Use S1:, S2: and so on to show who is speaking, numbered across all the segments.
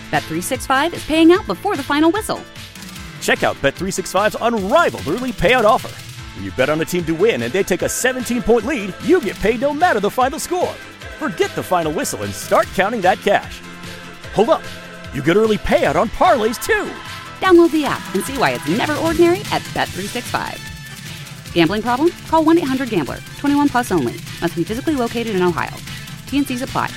S1: Bet365 is paying out before the final whistle.
S2: Check out Bet365's unrivaled early payout offer. When you bet on a team to win and they take a 17-point lead, you get paid no matter the final score. Forget the final whistle and start counting that cash. Hold up. You get early payout on parlays, too.
S1: Download the app and see why it's never ordinary at Bet365. Gambling problem? Call 1-800-GAMBLER. 21 plus only. Must be physically located in Ohio. T&Cs apply.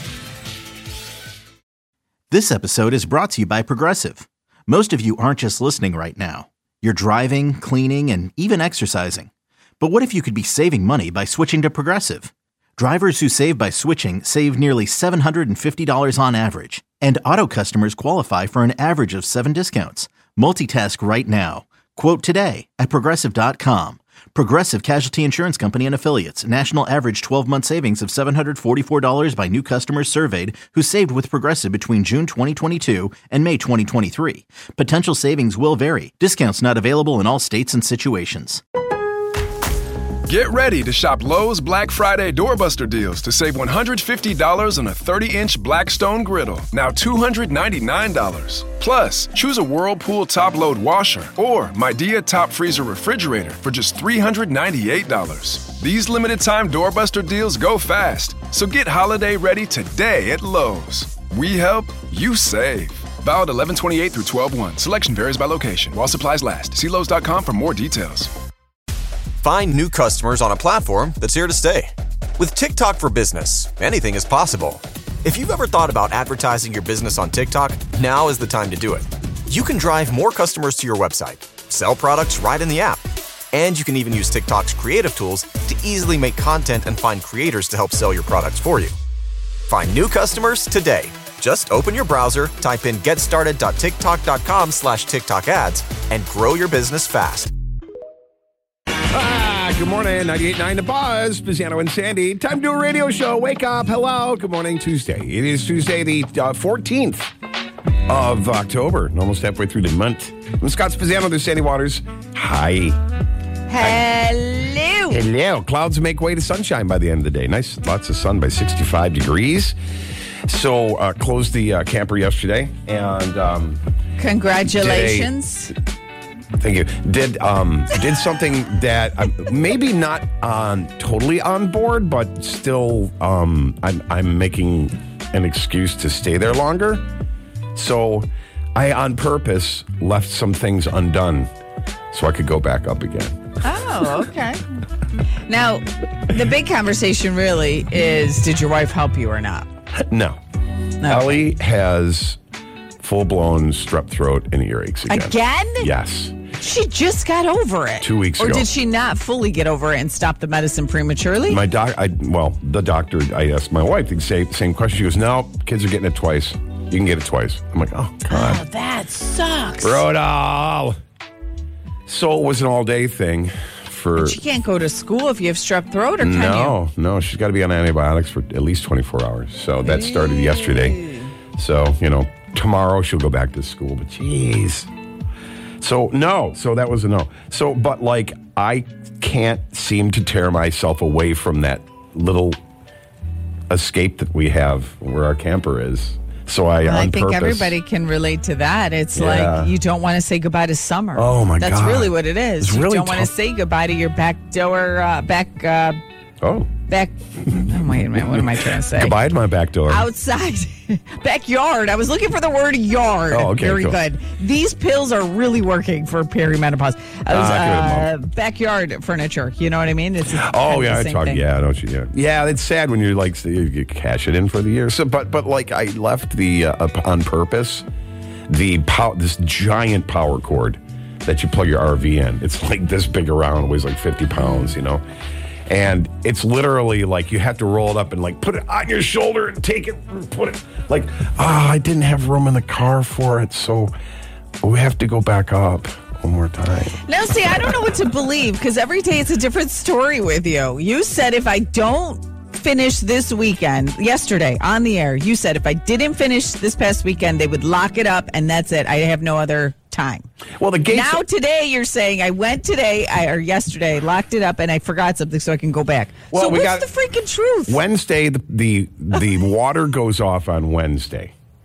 S3: This episode is brought to you by Progressive. Most of you aren't just listening right now. You're driving, cleaning, and even exercising. But what if you could be saving money by switching to Progressive? Drivers who save by switching save nearly $750 on average. And auto customers qualify for an average of 7 discounts. Multitask right now. Quote today at Progressive.com. Progressive Casualty Insurance Company and Affiliates. National average 12-month savings of $744 by new customers surveyed who saved with Progressive between June 2022 and May 2023. Potential savings will vary. Discounts not available in all states and situations.
S4: Get ready to shop Lowe's Black Friday Doorbuster deals to save $150 on a 30-inch Blackstone griddle, now $299. Plus, choose a Whirlpool top-load washer or Midea top freezer refrigerator for just $398. These limited-time Doorbuster deals go fast, so get holiday ready today at Lowe's. We help, you save. Valid 11/28 through 12/1. Selection varies by location. While supplies last. See Lowe's.com for more details.
S5: Find new customers on a platform that's here to stay. With TikTok for Business, anything is possible. If you've ever thought about advertising your business on TikTok, now is the time to do it. You can drive more customers to your website, sell products right in the app, and you can even use TikTok's creative tools to easily make content and find creators to help sell your products for you. Find new customers today. Just open your browser, type in getstarted.tiktok.com/TikTok ads, and grow your business fast.
S6: Good morning, 98.9 The Buzz, Biziano and Sandy. Time to do a radio show. Wake up. Hello. Good morning, Tuesday. It is Tuesday, the 14th of October, almost halfway through the month. I'm Scott Biziano. There's Sandy Waters. Hi.
S7: Hello.
S6: Hello. Clouds make way to sunshine by the end of the day. Nice, lots of sun by 65 degrees. So, closed the camper yesterday. And
S7: congratulations.
S6: Thank you. Did something that I'm maybe not totally on board, but still I'm making an excuse to stay there longer. So I, on purpose, left some things undone so I could go back up again.
S7: Oh, okay. Now, the big conversation really is, did your wife help you or not?
S6: No. Okay. Ellie has full-blown strep throat and earaches again.
S7: Again?
S6: Yes.
S7: She just got over it.
S6: 2 weeks ago.
S7: Or did she not fully get over it and stop the medicine prematurely?
S6: The doctor, I asked my wife the same question. She goes, no, kids are getting it twice. You can get it twice. I'm like, oh, God.
S7: Oh, that sucks.
S6: Brutal. So it was an all-day thing.
S7: But she can't go to school if you have strep throat, or can you?
S6: No, she's got to be on antibiotics for at least 24 hours. So that started yesterday. So, tomorrow she'll go back to school. But jeez. So, no. So that was a no. So, but I can't seem to tear myself away from that little escape that we have where our camper is. So I
S7: think everybody can relate to that. It's like you don't want to say goodbye to summer.
S6: Oh, my God.
S7: That's really what it is.
S6: You
S7: don't want to say goodbye to your back door, back. Oh, wait a minute. What am I trying to say?
S6: Goodbye to my back door.
S7: Outside. Backyard. I was looking for the word yard.
S6: Oh, okay.
S7: Very good. These pills are really working for perimenopause. Backyard furniture. You know what I mean? It's
S6: I know what you do. Yeah, it's sad when you you cash it in for the year. So, but I left the on purpose this giant power cord that you plug your RV in. It's like this big around, weighs like 50 pounds. And it's literally like you have to roll it up and put it on your shoulder and take it and put it I didn't have room in the car for it, so we have to go back up one more time.
S7: Now, see, I don't know what to believe because every day it's a different story with you. You said if I don't finish this weekend, yesterday on the air, you said if I didn't finish this past weekend, they would lock it up and that's it. I have no other time.
S6: Well, the gates.
S7: Now today you're saying I went yesterday, locked it up, and I forgot something so I can go back.
S6: Well,
S7: so what's the freaking truth?
S6: Wednesday, the water goes off on Wednesday.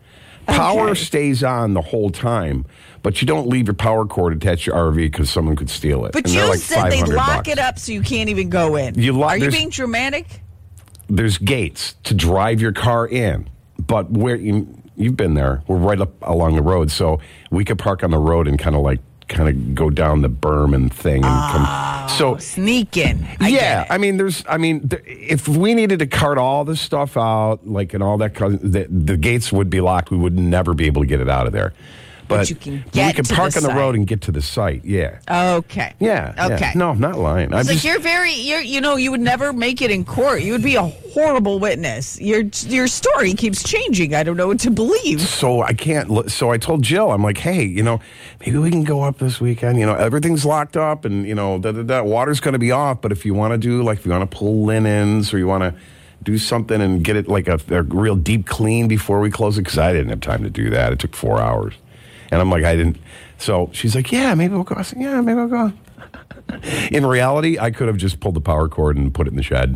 S6: Power stays on the whole time, but you don't leave your power cord attached to your RV because someone could steal it.
S7: But
S6: and
S7: you
S6: like
S7: said they lock
S6: $500.
S7: it up so you can't even go in. Are you being dramatic?
S6: There's gates to drive your car in, but where you've been there, we're right up along the road, so we could park on the road and kind of go down the berm and thing and come. So
S7: sneak in.
S6: I mean, if we needed to cart all this stuff out, and all that, the gates would be locked. We would never be able to get it out of there. But
S7: you can
S6: we could park on the road and get to the site. Yeah.
S7: Okay.
S6: Yeah.
S7: Okay.
S6: Yeah. No, I'm not lying.
S7: You would never make it in court. You would be a horrible witness. Your story keeps changing. I don't know what to believe.
S6: So I can't. So I told Jill, I'm like, hey, maybe we can go up this weekend. Everything's locked up, and water's going to be off. But if you want to do, if you want to pull linens, or you want to do something and get it like a real deep clean before we close it, because I didn't have time to do that. It took 4 hours. And I'm like, I didn't. So she's like, yeah, maybe we'll go. I said, yeah, maybe I'll go. In reality, I could have just pulled the power cord and put it in the shed.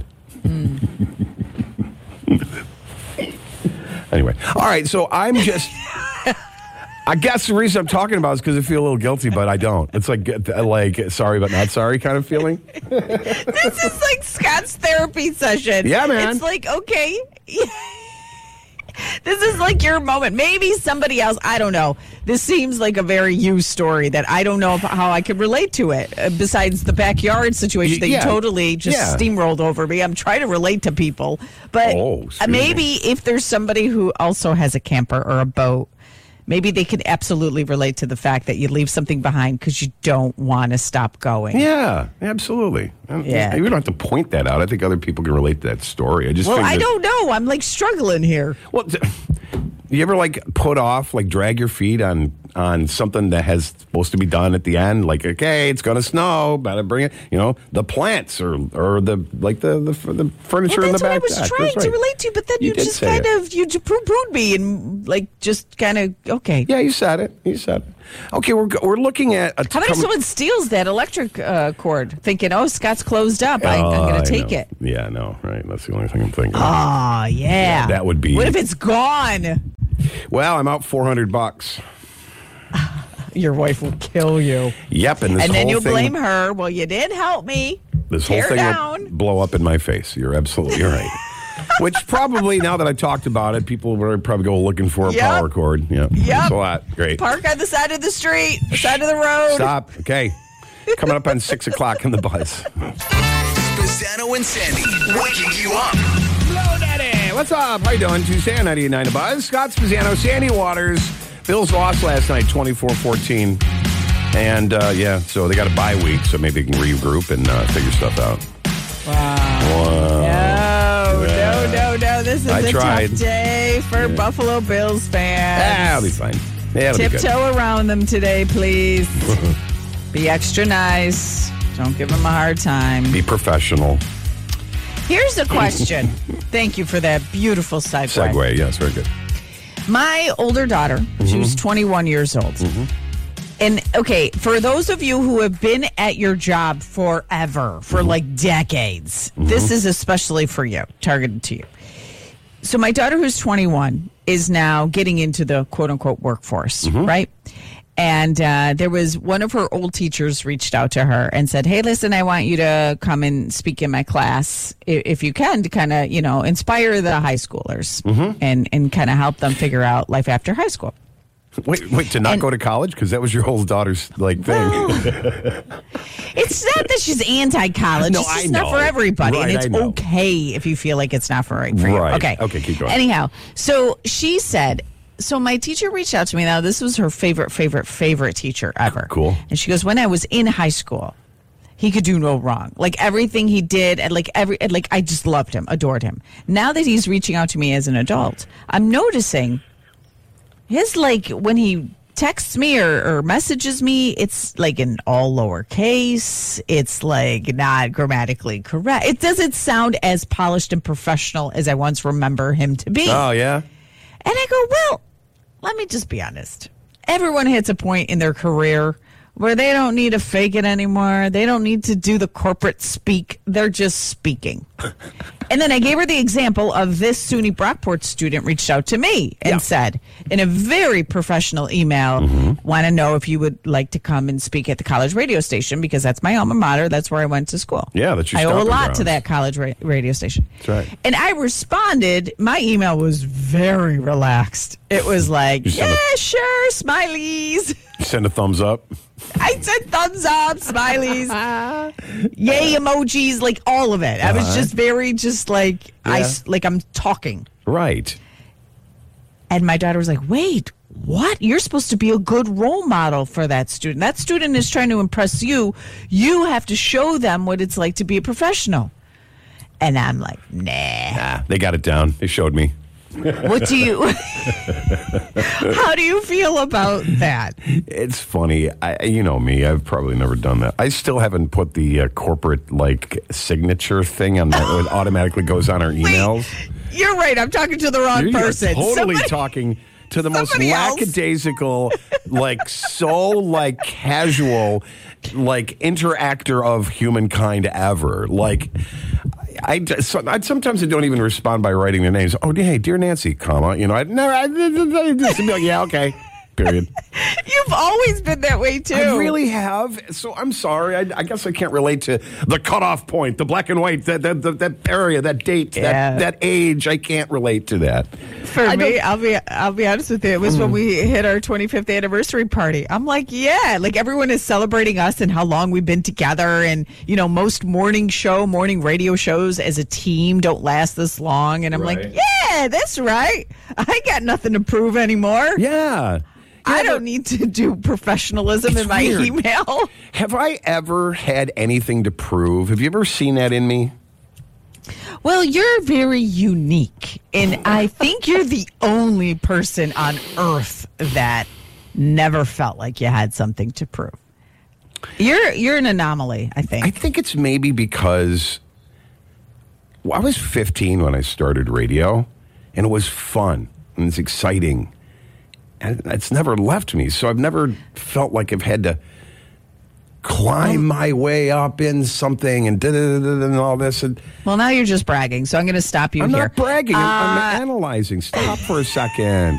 S6: Anyway. All right. So I'm just, I guess the reason I'm talking about it is because I feel a little guilty, but I don't. It's like sorry, but not sorry kind of feeling.
S7: This is like Scott's therapy session.
S6: Yeah, man.
S7: It's like, okay. This is like your moment. Maybe somebody else, I don't know. This seems like a very you story that I don't know how I could relate to it. Besides the backyard situation that you totally just steamrolled over me. I'm trying to relate to people. But maybe if there's somebody who also has a camper or a boat, maybe they could absolutely relate to the fact that you leave something behind because you don't want to stop going.
S6: Yeah, absolutely. Yeah. You don't have to point that out. I think other people can relate to that story.
S7: I don't know. I'm struggling here.
S6: Well, you ever put off, drag your feet on something that has supposed to be done at the end? Okay, it's going to snow, better bring it. The plants or the furniture in the back.
S7: That's what I was trying to relate to, but then you just you poo-pooed me and just kind of okay.
S6: Yeah, you said it. Okay, we're looking at.
S7: How about if someone steals that electric cord, thinking, "Oh, Scott's closed up. I'm going to take it."
S6: Yeah, no, right. That's the only thing I'm thinking.
S7: Oh, yeah.
S6: That would be.
S7: What if it's gone?
S6: Well, I'm out $400.
S7: Your wife will kill you.
S6: Yep, and
S7: then you'll blame her. Well, you did help me.
S6: This whole thing will blow up in my face. You're absolutely right. Which probably, now that I talked about it, people will probably go looking for a power cord. Yep. That's a lot. Great.
S7: Park on the side of the street, side of the road.
S6: Stop. Okay. Coming up on 6 o'clock in the Buzz.
S8: Spezzano and Sandy, waking you up.
S6: Hello, Daddy. What's up? How you doing? Tuesday on 98.9 The Buzz. Scott Spezzano, Sandy Waters. Bills lost last night, 24-14. And, so they got a bye week, so maybe they can regroup and figure stuff out.
S7: Wow. No. This is a tough day for Buffalo Bills fans.
S6: I'll be fine. Yeah,
S7: tiptoe around them today, please. Be extra nice. Don't give them a hard time.
S6: Be professional.
S7: Here's a question. Thank you for that beautiful segue.
S6: Segue, yes, very good.
S7: My older daughter, she was 21 years old. And, okay, for those of you who have been at your job forever, for decades, this is especially for you, targeted to you. So my daughter, who's 21, is now getting into the quote-unquote workforce, right? And there was one of her old teachers reached out to her and said, hey, listen, I want you to come and speak in my class, if you can, to kind of, inspire the high schoolers and kind of help them figure out life after high school.
S6: Wait, to not go to college? Because that was your old daughter's thing.
S7: Well, it's not that she's anti-college.
S6: No,
S7: it's just not for everybody. Right, and it's okay if you feel like it's not for you.
S6: Right. Okay, keep going.
S7: Anyhow, so she said, so my teacher reached out to me. Now, this was her favorite teacher ever.
S6: Cool.
S7: And she goes, when I was in high school, he could do no wrong. Everything he did, and I just loved him, adored him. Now that he's reaching out to me as an adult, I'm noticing his, when he texts me or messages me, it's in all lowercase. It's not grammatically correct. It doesn't sound as polished and professional as I once remember him to be.
S6: Oh, yeah?
S7: And I go, well, let me just be honest. Everyone hits a point in their career where they don't need to fake it anymore. They don't need to do the corporate speak. They're just speaking. And then I gave her the example of this SUNY Brockport student reached out to me and said, in a very professional email, want to know if you would like to come and speak at the college radio station, because that's my alma mater. That's where I went to school.
S6: Yeah, that's your
S7: I owe a
S6: stomping
S7: lot
S6: grounds.
S7: to that college radio station.
S6: That's right.
S7: And I responded, my email was very relaxed. It was like, yeah, sure, smileys.
S6: Send a thumbs up.
S7: I said thumbs up, smileys, yay emojis, like all of it. I was just very, like I'm talking.
S6: Right.
S7: And my daughter was like, wait, what? You're supposed to be a good role model for that student. That student is trying to impress you. You have to show them what it's like to be a professional. And I'm like, nah.
S6: They got it down. They showed me.
S7: What do you, how do you feel about that?
S6: It's funny. You know me. I've probably never done that. I still haven't put the corporate signature thing on that. It automatically goes on our emails.
S7: Wait, you're right. I'm talking to the wrong person.
S6: You're totally talking to the most lackadaisical, so casual, interactor of humankind ever. Sometimes I don't even respond by writing their names. Oh, hey, dear Nancy, comma. I'd just be like, yeah, okay, period.
S7: You've always been that way, too.
S6: I really have. So I'm sorry. I guess I can't relate to the cutoff point, the black and white, that area, that date, that age. I can't relate to that.
S7: For me, I'll be honest with you. It was when we hit our 25th anniversary party. I'm like, yeah, everyone is celebrating us and how long we've been together. And, most morning radio shows as a team don't last this long. And I'm like, yeah, that's right. I got nothing to prove anymore.
S6: Yeah.
S7: I don't need to do professionalism in my email.
S6: Have I ever had anything to prove? Have you ever seen that in me?
S7: Well, you're very unique, and I think you're the only person on earth that never felt like you had something to prove. You're an anomaly, I think.
S6: I think it's maybe because I was 15 when I started radio, and it was fun, and it's exciting. And it's never left me, so I've never felt like I've had to climb my way up in something and all this. And
S7: well, now you're just bragging, so I'm going to stop you
S6: I'm
S7: here.
S6: I'm not bragging. I'm analyzing. Stop for a second.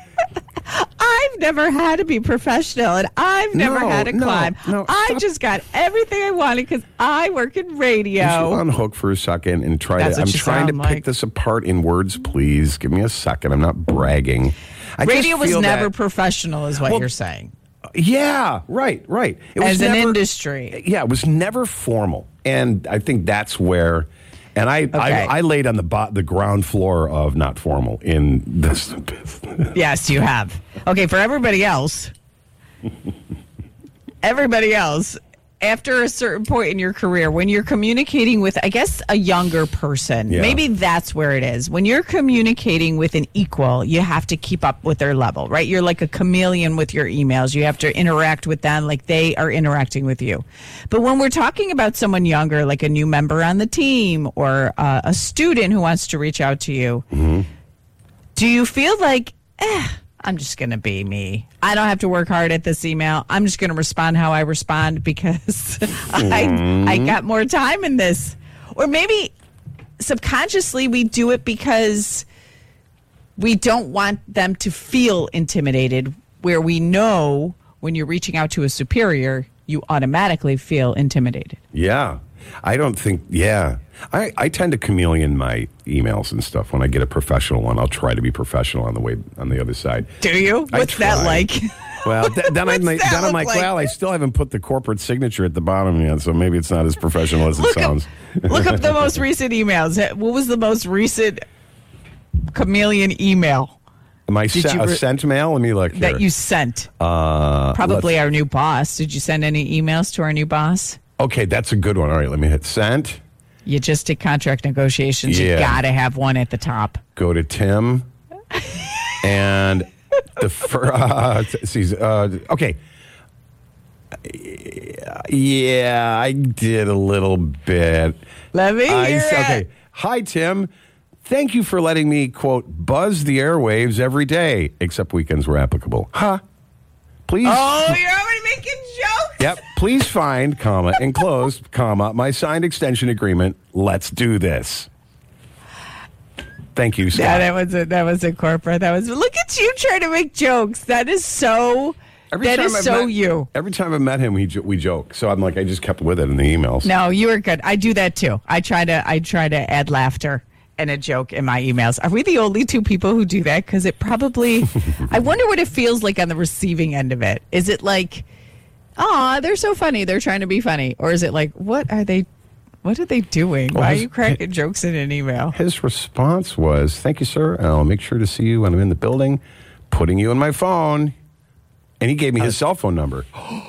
S7: I've never had to be professional, and I've never had to climb. I just got everything I wanted because I work in radio.
S6: Just unhook for a second and try to. I'm trying to pick this apart in words, please. Give me a second. I'm not bragging.
S7: Radio was never professional, is what you're saying.
S6: Yeah, right. It was
S7: as an industry.
S6: Yeah, it was never formal, and I think that's where. And I laid on the ground floor of not formal in this business.
S7: Yes, you have. Okay, for everybody else, after a certain point in your career, when you're communicating with, I guess, a younger person, maybe that's where it is. When you're communicating with an equal, you have to keep up with their level, right? You're like a chameleon with your emails. You have to interact with them like they are interacting with you. But when we're talking about someone younger, like a new member on the team or a student who wants to reach out to you, do you feel like, I'm just going to be me. I don't have to work hard at this email. I'm just going to respond how I respond because I got more time in this. Or maybe subconsciously we do it because we don't want them to feel intimidated, where we know when you're reaching out to a superior, you automatically feel intimidated.
S6: Yeah. I don't think, I tend to chameleon my emails and stuff. When I get a professional one, I'll try to be professional on the other side.
S7: Do you? What's that like?
S6: Well, then I'm like, well, I still haven't put the corporate signature at the bottom yet, so maybe it's not as professional as it sounds.
S7: Look up the most recent emails. What was the most recent chameleon email?
S6: Sent mail? Let me look here.
S7: That you sent. Probably our new boss. Did you send any emails to our new boss?
S6: Okay, that's a good one. All right, let me hit send.
S7: You just did contract negotiations. You got to have one at the top.
S6: Go to Tim. And the first... okay. Yeah, I did a little bit.
S7: Let me hear it.
S6: Okay. Hi, Tim. Thank you for letting me, quote, buzz the airwaves every day, except weekends were applicable. Huh? Please.
S7: Oh, you're already making jokes.
S6: Yep. Please find, comma, enclosed, comma, my signed extension agreement. Let's do this. Thank you, Scott.
S7: Yeah, that was a corporate. Look at you trying to make jokes. That is so you.
S6: Every time I met him, we joke. So I'm like, I just kept with it in the emails.
S7: No, you were good. I do that too. I try to add laughter and a joke in my emails. Are we the only two people who do that? Because it probably, I wonder what it feels like on the receiving end of it. Is it like, oh, they're so funny, they're trying to be funny? Or is it like, what are they doing? Why are you cracking jokes in an email?
S6: His response was, thank you, sir. I'll make sure to see you when I'm in the building, putting you in my phone. And he gave me his cell phone number.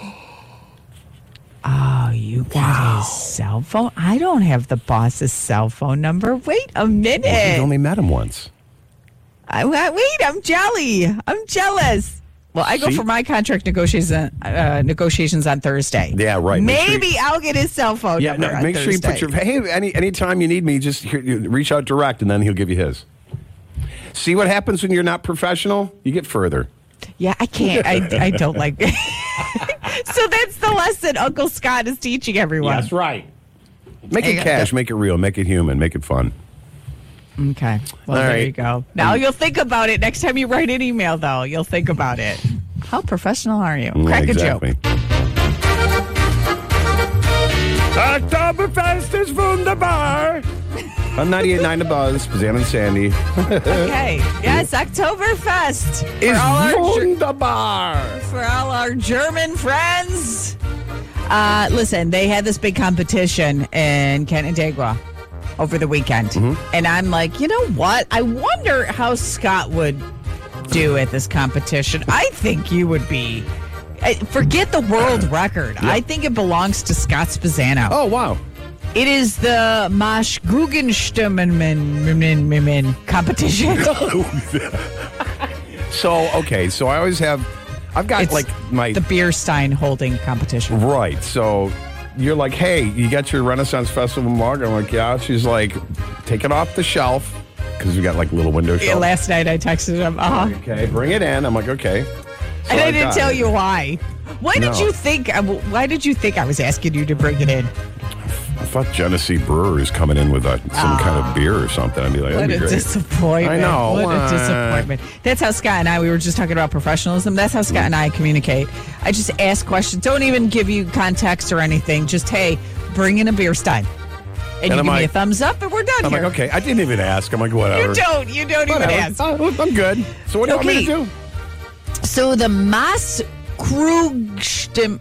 S7: Oh, you got his cell phone? I don't have the boss's cell phone number. Wait a minute.
S6: Well, you only met him once.
S7: Wait, I'm jelly. I'm jealous. Well, I go for my contract negotiations on Thursday.
S6: Yeah, right.
S7: Maybe I'll get his cell phone number on
S6: make
S7: Thursday.
S6: Sure you put your, anytime you need me, just reach out direct, and then he'll give you his. See what happens when you're not professional? You get further.
S7: Yeah, I can't. I don't like it. So that's the lesson Uncle Scott is teaching everyone.
S6: That's right. Make it cash, make it real, make it human, make it fun.
S7: Okay. Well, there you go. Now you'll think about it. Next time you write an email, though, you'll think about it. How professional are you? Crack a joke.
S6: Oktoberfest is wunderbar. On 98.9 The Buzz, Susanna and Sandy.
S7: Okay. Yes, Oktoberfest.
S6: Is wunderbar.
S7: For all our German friends. Listen, they had this big competition in Canandaigua over the weekend. Mm-hmm. And I'm like, you know what? I wonder how Scott would do at this competition. I think you would be. Forget the world record. Yeah. I think it belongs to Scott Spezzano.
S6: Oh, wow.
S7: It is the Maschgugenstimmen competition.
S6: So I always have, I've got
S7: the beer stein holding competition.
S6: Right. So you're like, hey, you got your Renaissance Festival mug? I'm like, yeah. She's like, take it off the shelf because we got little window shelf.
S7: Yeah, last night I texted him.
S6: Okay, bring it in. I'm like, okay. So
S7: and I didn't tell you why. Why did you think I was asking you to bring it in?
S6: I thought Genesee Brewer is coming in with some kind of beer or something. I'd be like, that'd be great.
S7: Disappointment.
S6: I know.
S7: What a disappointment. That's how Scott and we were just talking about professionalism. That's how Scott and I communicate. I just ask questions. Don't even give you context or anything. Just, hey, bring in a beer stein. And you give me a thumbs up and we're done
S6: I'm
S7: here.
S6: like, okay. I didn't even ask. I'm like, whatever.
S7: You don't even ask.
S6: I'm good. So what do you want me to do?
S7: So the Maschgugenstimmen.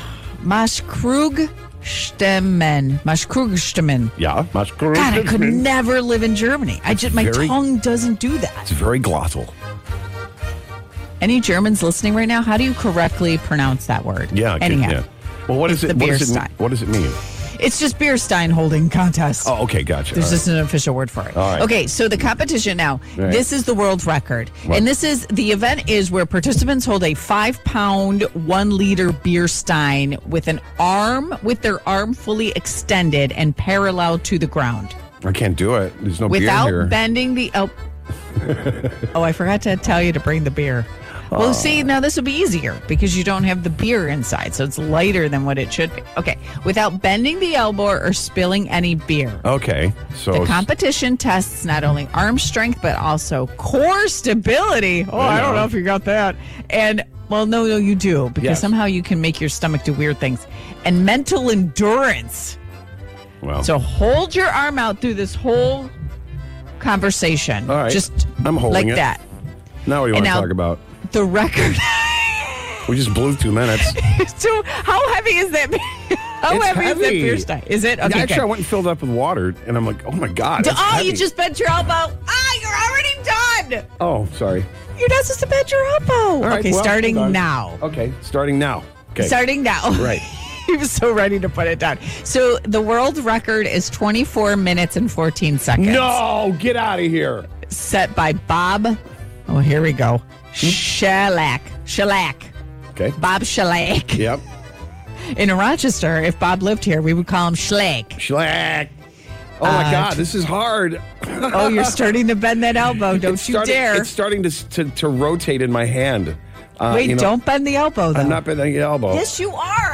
S6: Yeah, Maschgugenstimmen.
S7: God, I could never live in Germany. My tongue doesn't do that.
S6: It's very glottal.
S7: Any Germans listening right now? How do you correctly pronounce that word?
S6: Yeah.
S7: Anyhow.
S6: Yeah. Well, what is it? What does it mean?
S7: It's just beer stein holding contest.
S6: Oh, okay, gotcha.
S7: There's just an official word for it.
S6: All right.
S7: Okay, so the competition now. Right. This is the world record. What? And the event is where participants hold a 5-pound, 1-liter beer stein with their arm fully extended and parallel to the ground.
S6: I can't do it. There's no beer here.
S7: Without bending the... Oh, I forgot to tell you to bring the beer. Well, see, now this will be easier because you don't have the beer inside, so it's lighter than what it should be. Okay, without bending the elbow or spilling any beer.
S6: Okay, so
S7: the competition tests not only arm strength but also core stability. Oh, I don't know if you got that. And well, no, you do because somehow you can make your stomach do weird things. And mental endurance.
S6: Well,
S7: so hold your arm out through this whole conversation.
S6: All right,
S7: just
S6: I'm holding
S7: like that.
S6: Now what do you want to talk about?
S7: The record.
S6: We just blew 2 minutes.
S7: So how heavy is that? How heavy is that beer stein? Is it? Okay,
S6: actually, I went and filled up with water, and I'm like, oh my God.
S7: You just bent your elbow. You're already done.
S6: Oh, sorry.
S7: You're not supposed to bend your elbow. All right, okay, starting now.
S6: Okay, starting now. Okay.
S7: Starting now.
S6: Right.
S7: He was so ready to put it down. So the world record is 24 minutes and 14 seconds.
S6: No, get out of here.
S7: Set by Bob. Oh, here we go. Shellac.
S6: Okay.
S7: Bob Shellac.
S6: Yep.
S7: In Rochester, if Bob lived here, we would call him Schlag.
S6: Schlag. Oh, my God. This is hard.
S7: Oh, you're starting to bend that elbow. Don't you dare.
S6: It's starting to rotate in my hand.
S7: Wait, don't bend the elbow, though.
S6: I'm not bending the elbow.
S7: Yes, you are.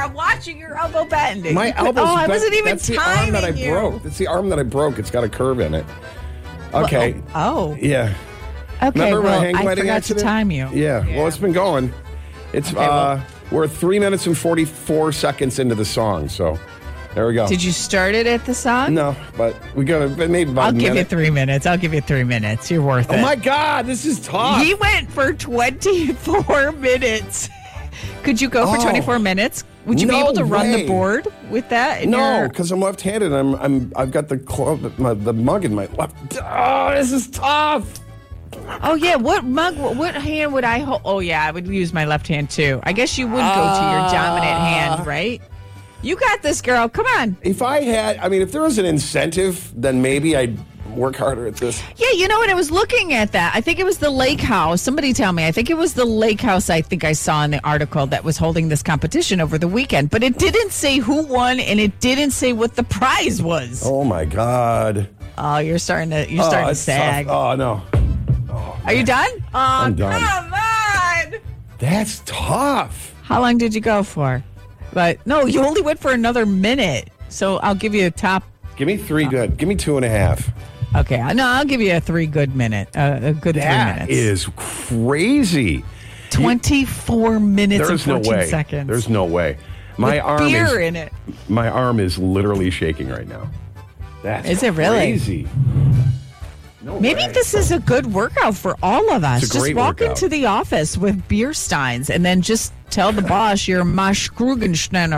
S7: I'm watching your elbow bending.
S6: My elbow's
S7: I
S6: bent.
S7: wasn't even
S6: That's the arm that I
S7: timing you.
S6: broke. That's the arm that I broke. It's got a curve in it. Okay.
S7: Oh.
S6: Yeah.
S7: Okay,
S6: Remember my hang
S7: I
S6: gliding
S7: forgot
S6: accident?
S7: to time you.
S6: Yeah. Well, it's been going. It's we're 3 minutes and 44 seconds into the song, so there we go.
S7: Did you start it at the song?
S6: No, but we got maybe about
S7: I'll
S6: a
S7: give you
S6: minute.
S7: 3 minutes. I'll give you 3 minutes. You're worth it.
S6: Oh my God, this is tough.
S7: He went for 24 minutes. Could you go for 24 minutes? Would you be
S6: No
S7: able to run the
S6: way.
S7: board with that?
S6: No, because I'm left-handed. I've got the mug in my left. Oh, this is tough.
S7: Oh yeah, what hand would I hold? Oh yeah, I would use my left hand too. I guess you would go to your dominant hand, right? You got this, girl. Come on.
S6: If there was an incentive, then maybe I'd work harder at this.
S7: Yeah, you know what? I was looking at that. I think it was the Lake House. Somebody tell me. I think it was the Lake House. I think I saw in the article that was holding this competition over the weekend, but it didn't say who won and it didn't say what the prize was.
S6: Oh my God.
S7: Oh, you're starting to
S6: It's
S7: sag.
S6: tough. Oh no.
S7: Are you done? Oh,
S6: I'm done.
S7: Come on.
S6: That's tough.
S7: How long did you go for? But no, you only went for another minute. So I'll give you a top.
S6: Give me 3 good. Give me 2.5.
S7: Okay, no, I'll give you a 3 good minute. A good 3 minutes.
S6: That is crazy.
S7: 24 minutes
S6: There's
S7: and
S6: no
S7: 14
S6: way.
S7: seconds.
S6: There's no way. My
S7: With
S6: arm
S7: beer in it.
S6: My arm is literally shaking right now. That's
S7: Is it really?
S6: crazy. No
S7: Maybe
S6: way.
S7: this is a good workout for all of us.
S6: It's a
S7: Just
S6: great
S7: walk
S6: workout.
S7: into the office with beer steins and then just tell the boss you're Maschkrugensteiner.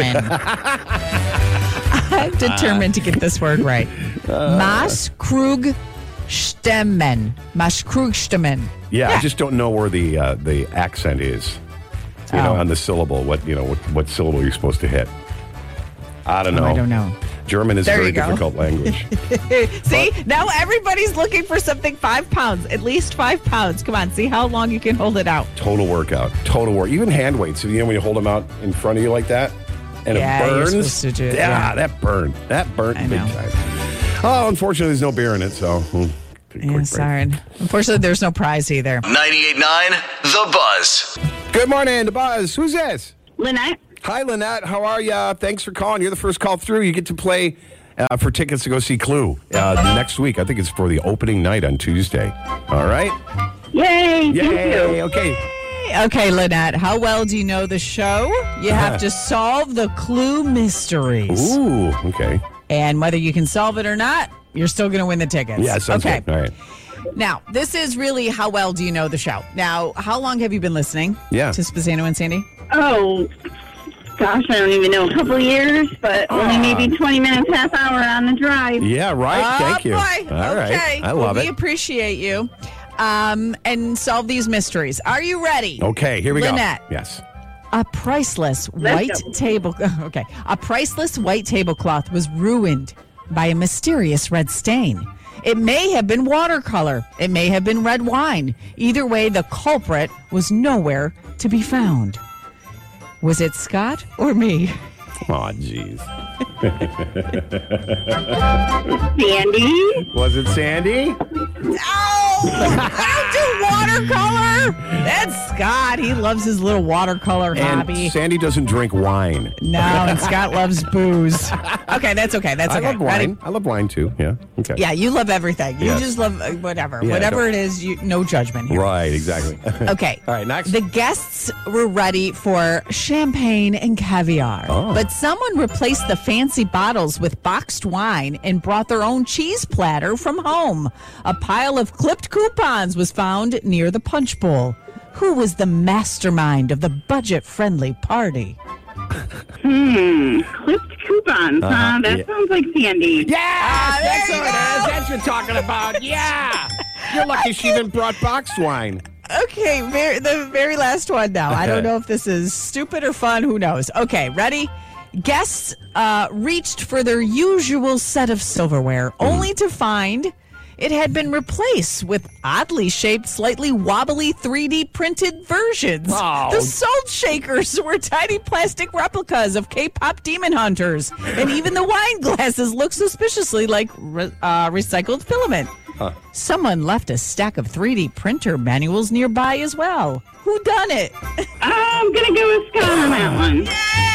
S7: I'm determined to get this word right. Maschkrugstemmen. Maschkrugstemmen.
S6: Yeah, I just don't know where the accent is. You know, on the syllable. What syllable you're supposed to hit. I don't know.
S7: I don't know.
S6: German is a
S7: There
S6: very
S7: you go.
S6: difficult language.
S7: See, now everybody's looking for something 5 pounds, at least 5 pounds. Come on, see how long you can hold it out.
S6: Total workout. Total work. Even hand weights. So, when you hold them out in front of you like that, and
S7: Yeah,
S6: it
S7: you're
S6: burns.
S7: supposed to do it,
S6: yeah,
S7: yeah.
S6: that burned. That burnt
S7: I
S6: big
S7: know.
S6: time. Oh, unfortunately, there's no beer in it, so. Quick
S7: Yeah,
S6: break.
S7: sorry. Unfortunately, there's no prize either.
S8: 98.9 The Buzz.
S6: Good morning, The Buzz. Who's this?
S9: Lynette.
S6: Hi, Lynette. How are you? Thanks for calling. You're the first call through. You get to play for tickets to go see Clue next week. I think it's for the opening night on Tuesday. All right?
S9: Yay! Thank
S6: Yay.
S9: you.
S6: Okay.
S7: Okay, Lynette, how well do you know the show? You have to solve the Clue mysteries.
S6: Ooh, okay.
S7: And whether you can solve it or not, you're still going to win the tickets.
S6: Yeah, sounds
S7: okay.
S6: good. All right.
S7: Now, this is really how well do you know the show. Now, how long have you been listening
S6: Yeah.
S7: to Spazzano and Sandy?
S9: Oh, gosh, I don't even know. A couple years, but only maybe 20 minutes, half hour on the drive.
S6: Yeah, right. Thank you.
S7: Boy.
S6: All right.
S7: Okay.
S6: I love
S7: We
S6: it.
S7: appreciate you. And solve these mysteries. Are you ready?
S6: Okay, here we
S7: Lynette.
S6: go. Yes.
S7: A priceless white A priceless white tablecloth was ruined by a mysterious red stain. It may have been watercolor. It may have been red wine. Either way, the culprit was nowhere to be found. Was it Scott or me?
S6: Oh, jeez.
S9: Sandy.
S6: Was it Sandy?
S7: Oh, I do watercolor. That's Scott. He loves his little watercolor hobby.
S6: And Sandy doesn't drink wine.
S7: No, and Scott loves booze. Okay, that's okay. That's
S6: I
S7: okay.
S6: love
S7: Ready?
S6: wine. I love wine too. Yeah. Okay.
S7: Yeah, you love everything. You
S6: Yes.
S7: just love whatever.
S6: Yeah,
S7: Whatever
S6: don't-
S7: it is, no judgment here.
S6: Right. Exactly.
S7: Okay.
S6: All right. Next.
S7: The guests were ready for champagne and caviar.
S6: Oh.
S7: But someone replaced the fancy bottles with boxed wine and brought their own cheese platter from home. A pile of clipped coupons was found near the punch bowl. Who was the mastermind of the budget-friendly party?
S9: Clipped coupons, huh? That
S6: yeah.
S9: sounds like Sandy.
S6: Yes, that's
S7: there
S6: what
S7: you
S6: it is.
S7: go.
S6: That's what you're talking about. Yeah. You're lucky she even brought boxed wine.
S7: Okay, the very last one now. I don't know if this is stupid or fun. Who knows? Okay, ready? Guests reached for their usual set of silverware, only to find it had been replaced with oddly shaped, slightly wobbly 3D printed versions.
S6: Oh.
S7: The salt shakers were tiny plastic replicas of K-pop demon hunters, and even the wine glasses look suspiciously like recycled filament. Someone left a stack of 3D printer manuals nearby as well. Who done it?
S9: I'm going to go with Scott on that one.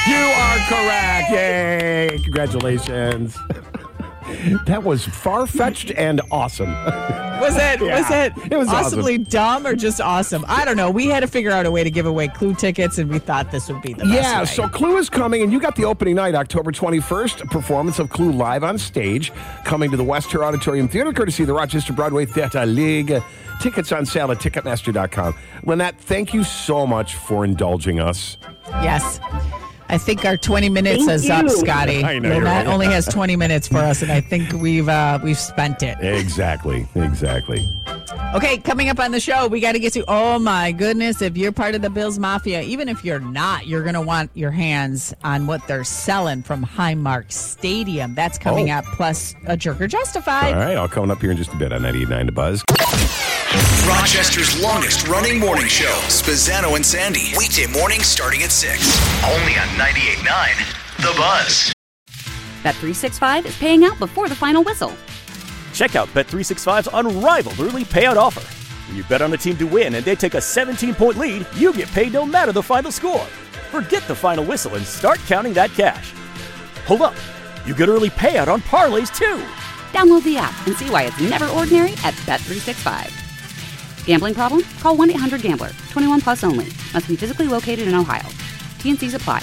S6: You are correct. Yay. Congratulations. That was far-fetched and awesome.
S7: Was it?
S6: Yeah,
S7: Was it?
S6: It was
S7: awesomely dumb or just awesome? I don't know. We had to figure out a way to give away Clue tickets, and we thought this would be the best
S6: Yeah,
S7: way.
S6: so Clue is coming, and you got the opening night, October 21st, a performance of Clue live on stage, coming to the West Auditorium Theater, courtesy of the Rochester Broadway Theatre League. Tickets on sale at Ticketmaster.com. Lynette, thank you so much for indulging us.
S7: Yes. I think our 20 minutes
S9: Thank
S7: is up,
S9: you.
S7: Scotty.
S6: I know, you're
S7: Lynette
S6: right.
S7: only has 20 minutes for us, and I think we've spent it.
S6: Exactly.
S7: Okay, coming up on the show, we got to get to, oh my goodness, if you're part of the Bills Mafia, even if you're not, you're going to want your hands on what they're selling from Highmark Stadium. That's coming up, plus a Jerk or Justified.
S6: All right, I'll come up here in just a bit on 98.9 The Buzz.
S8: Rochester's longest running morning show, Spazzano and Sandy. Weekday mornings starting at 6. Only on 98.9 The Buzz.
S1: Bet365 is paying out before the final whistle.
S2: Check out Bet365's unrivaled early payout offer. When you bet on a team to win and they take a 17-point lead, you get paid no matter the final score. Forget the final whistle and start counting that cash. Hold up. You get early payout on parlays, too.
S1: Download the app and see why it's never ordinary at Bet365. Gambling problem? Call 1-800-GAMBLER. 21 plus only. Must be physically located in Ohio. T&Cs apply.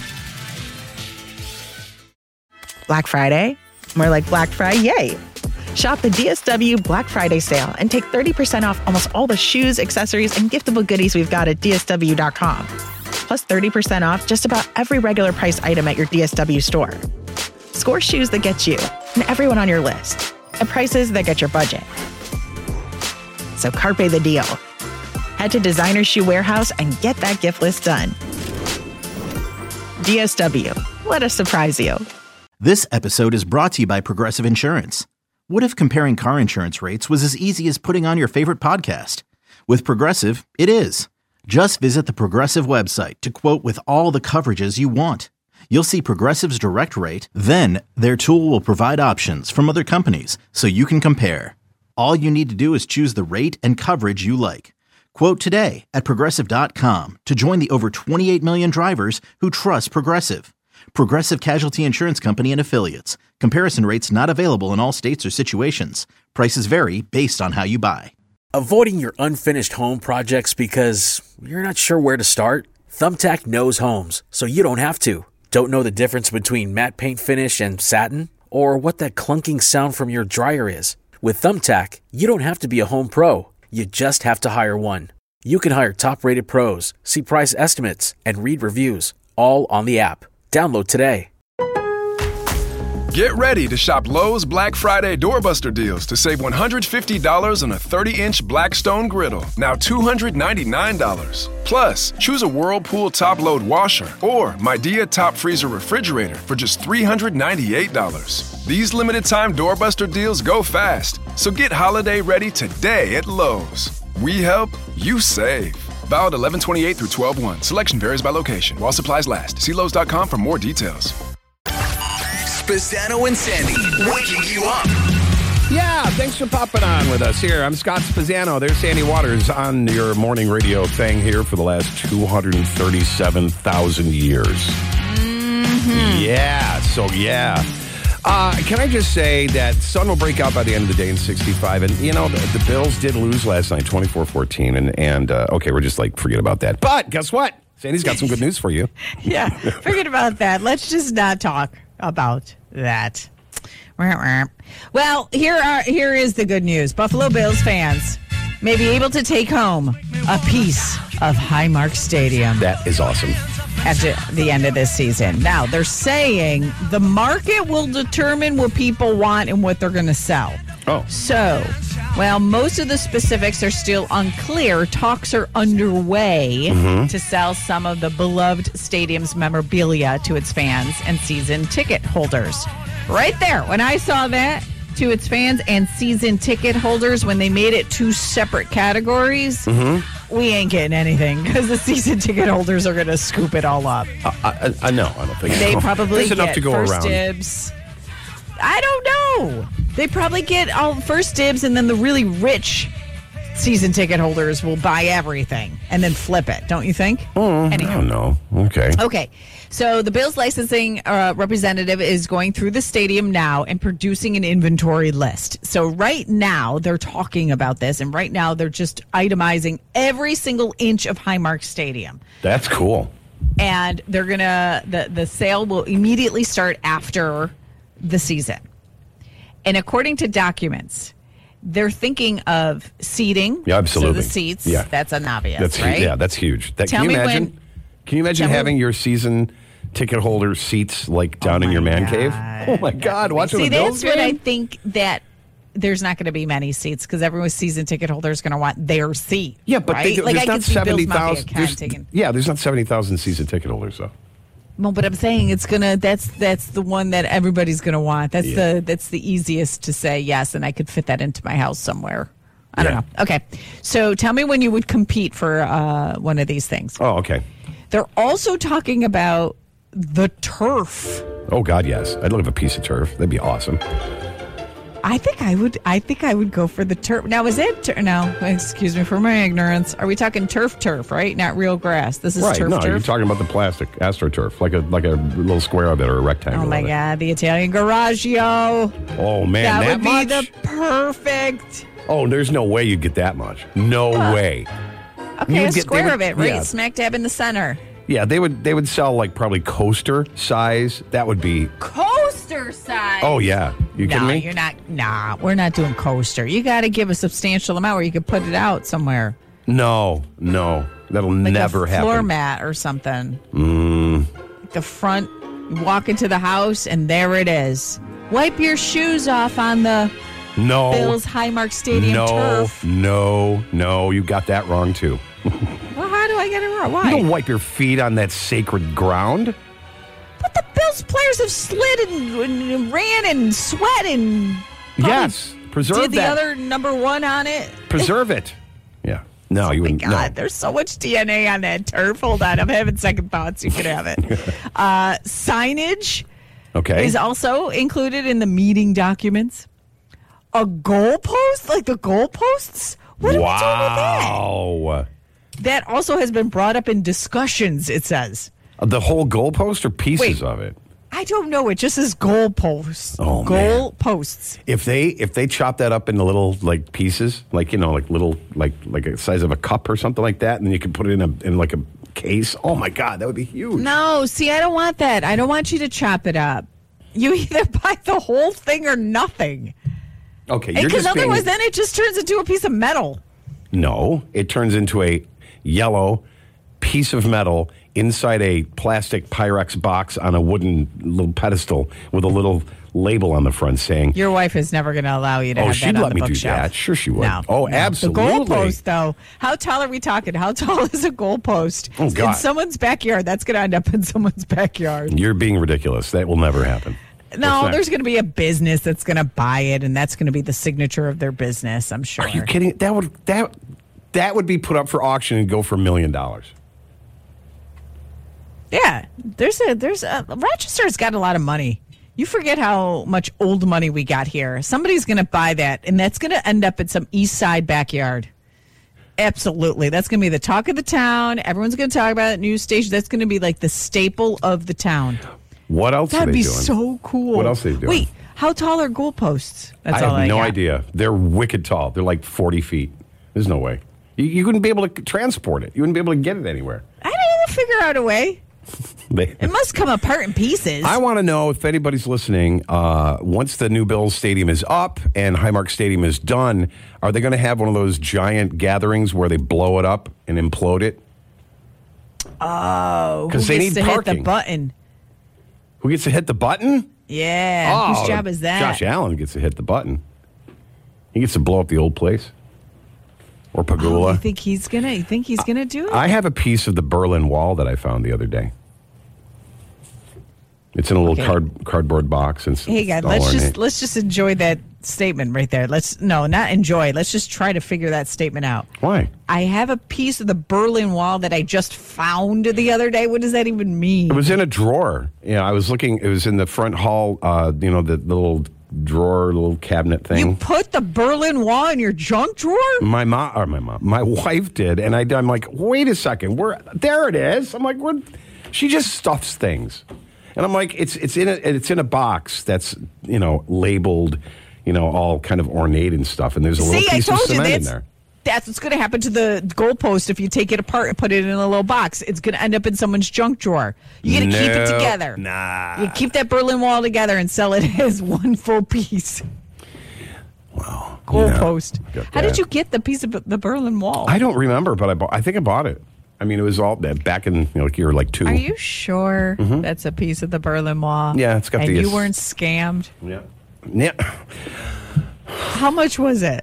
S10: Black Friday? More like Black Friday, yay! Shop the DSW Black Friday sale and take 30% off almost all the shoes, accessories, and giftable goodies we've got at DSW.com. Plus 30% off just about every regular price item at your DSW store. Score shoes that get you and everyone on your list at prices that get your budget. So carpe the deal. Head to Designer Shoe Warehouse and get that gift list done. DSW, let us surprise you.
S3: This episode is brought to you by Progressive Insurance. What if comparing car insurance rates was as easy as putting on your favorite podcast? With Progressive, it is. Just visit the Progressive website to quote with all the coverages you want. You'll see Progressive's direct rate, then their tool will provide options from other companies so you can compare. All you need to do is choose the rate and coverage you like. Quote today at Progressive.com to join the over 28 million drivers who trust Progressive. Progressive Casualty Insurance Company and Affiliates. Comparison rates not available in all states or situations. Prices vary based on how you buy.
S11: Avoiding your unfinished home projects because you're not sure where to start? Thumbtack knows homes, so you don't have to. Don't know the difference between matte paint finish and satin? Or what that clunking sound from your dryer is? With Thumbtack, you don't have to be a home pro. You just have to hire one. You can hire top-rated pros, see price estimates, and read reviews, all on the app. Download today.
S4: Get ready to shop Lowe's Black Friday doorbuster deals to save $150 on a 30-inch Blackstone griddle, now $299. Plus, choose a Whirlpool top-load washer or Midea top freezer refrigerator for just $398. These limited-time doorbuster deals go fast, so get holiday ready today at Lowe's. We help, you save. Valid 11/28 through 12/1. Selection varies by location. While supplies last. See Lowe's.com for more details.
S8: Spazzano and Sandy, waking you up.
S6: Yeah, thanks for popping on with us here. I'm Scott Spazzano. There's Sandy Waters on your morning radio thing here for the last 237,000 years. Mm-hmm. Yeah, can I just say that sun will break out by the end of the day in 65. And, you know, the Bills did lose last night, 24-14. And okay, we're just like, forget about that. But guess what? Sandy's got some good news for you.
S7: Yeah, forget about that. Let's just not talk about that. Well, here is the good news. Buffalo Bills fans may be able to take home a piece of Highmark Stadium.
S6: That is awesome.
S7: At the end of this season. Now, they're saying the market will determine what people want and what they're going to sell.
S6: Oh.
S7: So, well, most of the specifics are still unclear. Talks are underway to sell some of the beloved stadium's memorabilia to its fans and season ticket holders. Right there, when I saw that, to its fans and season ticket holders, when they made it two separate categories, we ain't getting anything because the season ticket holders are going to scoop it all up.
S6: No, I don't think
S7: they probably
S6: There's
S7: get
S6: enough to go
S7: first
S6: around.
S7: dibs. I don't know. They probably get all first dibs, and then the really rich season ticket holders will buy everything and then flip it. Don't you think?
S6: I don't know. Okay.
S7: Okay. So the Bills licensing representative is going through the stadium now and producing an inventory list. So right now they're talking about this, and right now they're just itemizing every single inch of Highmark Stadium.
S6: That's cool.
S7: And they're going to, the sale will immediately start after the season. And according to documents, they're thinking of seating.
S6: Yeah, absolutely.
S7: So the seats,
S6: yeah.
S7: That's an obvious,
S6: that's
S7: right?
S6: Yeah, that's huge. Can you imagine? Can you imagine having your season ticket holder seats like down in your man cave? Oh my God! Watching the Bills game.
S7: That's what I think, that there's not going to be many seats because everyone's season ticket holder is going to want their seat.
S6: Yeah, but
S7: right?
S6: there's not 70,000.
S7: Yeah,
S6: there's not 70,000 season ticket holders though.
S7: No, but I'm saying it's gonna. That's the one that everybody's gonna want. That's the easiest to say yes, and I could fit that into my house somewhere. I don't know. Okay, so tell me when you would compete for one of these things.
S6: Oh, okay.
S7: They're also talking about the turf.
S6: Oh God, yes. I'd love a piece of turf. That'd be awesome.
S7: I think I would go for the turf. Now, is it no? Excuse me for my ignorance. Are we talking turf, right? Not real grass. This is
S6: right.
S7: turf.
S6: No, you're talking about the plastic AstroTurf, like a little square of it or a rectangle.
S7: Oh my God, the Italian Garagio.
S6: Oh man,
S7: that would be
S6: much?
S7: the perfect.
S6: Oh, there's no way you'd get that much. No way.
S7: Okay, a square of it, right? Yeah. Smack dab in the center.
S6: Yeah, they would sell like probably coaster size. That would be
S7: coaster size.
S6: Oh yeah, you kidding me?
S7: You're not. Nah, we're not doing coaster. You got to give a substantial amount where you could put it out somewhere.
S6: No, that'll
S7: like
S6: never
S7: a
S6: happen.
S7: Floor mat or something. The front. You walk into the house and there it is. Wipe your shoes off on the Bills Highmark Stadium turf.
S6: No, you got that wrong too.
S7: Well, how do I get it wrong? Why?
S6: You don't wipe your feet on that sacred ground.
S7: But the Bills players have slid and ran and sweat and
S6: yes, preserve
S7: did the
S6: that.
S7: other number one on it.
S6: Preserve it. Yeah. No, you wouldn't.
S7: God,
S6: no.
S7: There's so much DNA on that turf. Hold on, I'm having second thoughts. You can have it. Signage is also included in the meeting documents. A goalpost? Like the goalposts? What are we doing with that?
S6: Wow.
S7: That also has been brought up in discussions, it says.
S6: The whole goalpost or pieces of it?
S7: I don't know. It just says goalposts.
S6: Oh,
S7: goalposts.
S6: If they chop that up into little like pieces, like like little like a size of a cup or something like that, and then you can put it in like a case. Oh my God, that would be huge.
S7: No, see, I don't want that. I don't want you to chop it up. You either buy the whole thing or nothing.
S6: Okay,
S7: because otherwise, then it just turns into a piece of metal.
S6: No, it turns into a yellow piece of metal inside a plastic Pyrex box on a wooden little pedestal with a little label on the front saying...
S7: Your wife is never going to allow you to have that on the bookshelf.
S6: Oh, she'd let me do that. Sure she would.
S7: No,
S6: oh, absolutely.
S7: The goalpost, though. How tall are we talking? How tall is a goalpost?
S6: Oh, God.
S7: In someone's backyard. That's going to end up in someone's backyard.
S6: You're being ridiculous. That will never happen.
S7: No, there's going to be a business that's going to buy it, and that's going to be the signature of their business, I'm sure.
S6: Are you kidding? That would be put up for auction and go for $1 million.
S7: Yeah, there's Rochester's got a lot of money. You forget how much old money we got here. Somebody's going to buy that, and that's going to end up in some East Side backyard. Absolutely. That's going to be the talk of the town. Everyone's going to talk about it. News station. That's going to be like the staple of the town.
S6: What else are they doing?
S7: That'd be so cool.
S6: What else are they doing?
S7: Wait, how tall are goalposts?
S6: I have no idea. They're wicked tall. They're like 40 feet. There's no way. You wouldn't be able to transport it. You wouldn't be able to get it anywhere.
S7: I don't know. We'll figure out a way. It must come apart in pieces.
S6: I want to know if anybody's listening, once the new Bills Stadium is up and Highmark Stadium is done, are they going to have one of those giant gatherings where they blow it up and implode it?
S7: Oh,
S6: because they need parking.
S7: Hit the button.
S6: Who gets to hit the button?
S7: Yeah. Whose job is that?
S6: Josh Allen gets to hit the button. He gets to blow up the old place. Or Pagula.
S7: You think he's gonna do it?
S6: I have a piece of the Berlin Wall that I found the other day. It's in a little cardboard box. And
S7: hey, guys, let's just enjoy that statement right there. Let's not enjoy. Let's just try to figure that statement out.
S6: Why?
S7: I have a piece of the Berlin Wall that I just found the other day. What does that even mean?
S6: It was in a drawer. Yeah, I was looking. It was in the front hall. The little drawer, little cabinet thing.
S7: You put the Berlin Wall in your junk drawer?
S6: My wife did, and I'm like, wait a second, there it is. I'm like, she just stuffs things, and I'm like, it's in a box that's labeled, all kind of ornate and stuff, and there's a little piece of cement in there.
S7: That's what's going to happen to the goalpost if you take it apart and put it in a little box. It's going to end up in someone's junk drawer. You got to keep it together.
S6: Nah.
S7: You keep that Berlin Wall together and sell it as one full piece.
S6: Wow.
S7: Goalpost. How did you get the piece of the Berlin Wall?
S6: I don't remember, but I think I bought it. I mean, it was all back in you were like 2.
S7: Are you sure that's a piece of the Berlin Wall?
S6: Yeah, it's got
S7: and you weren't scammed?
S6: Yeah. Yeah.
S7: How much was it?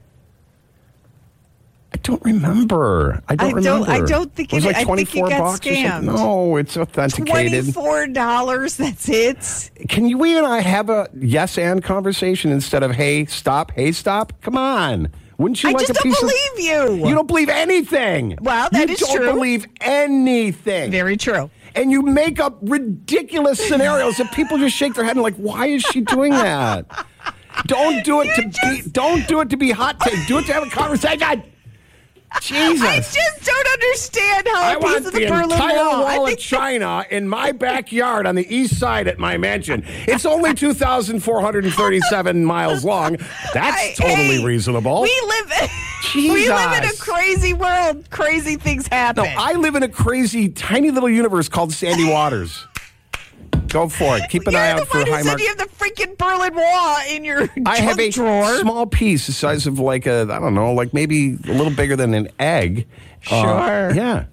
S6: I don't remember. I don't think
S7: it was
S6: like $24
S7: scammed.
S6: No, it's authenticated.
S7: $24. That's it.
S6: Can you and I have a yes and conversation instead of hey stop? Come on. Wouldn't you like a piece of?
S7: I just don't believe you.
S6: You don't believe anything.
S7: Well, that is true.
S6: You don't believe anything.
S7: Very true.
S6: And you make up ridiculous scenarios that people just shake their head and like, why is she doing that? Don't do it to be hot take. Do it to have a conversation. Jesus.
S7: I just don't understand how a piece of the Berlin Wall.
S6: I want the entire wall of China in my backyard on the east side at my mansion. It's only 2,437 miles long. That's totally reasonable.
S7: We live in a crazy world. Crazy things happen.
S6: No, I live in a crazy, tiny little universe called Sandy Waters. Go for it. Keep an eye out for Highmark.
S7: You have the freaking Berlin Wall in your
S6: I have a
S7: drawer.
S6: Small piece the size of like maybe a little bigger than an egg.
S7: Sure.
S6: Yeah.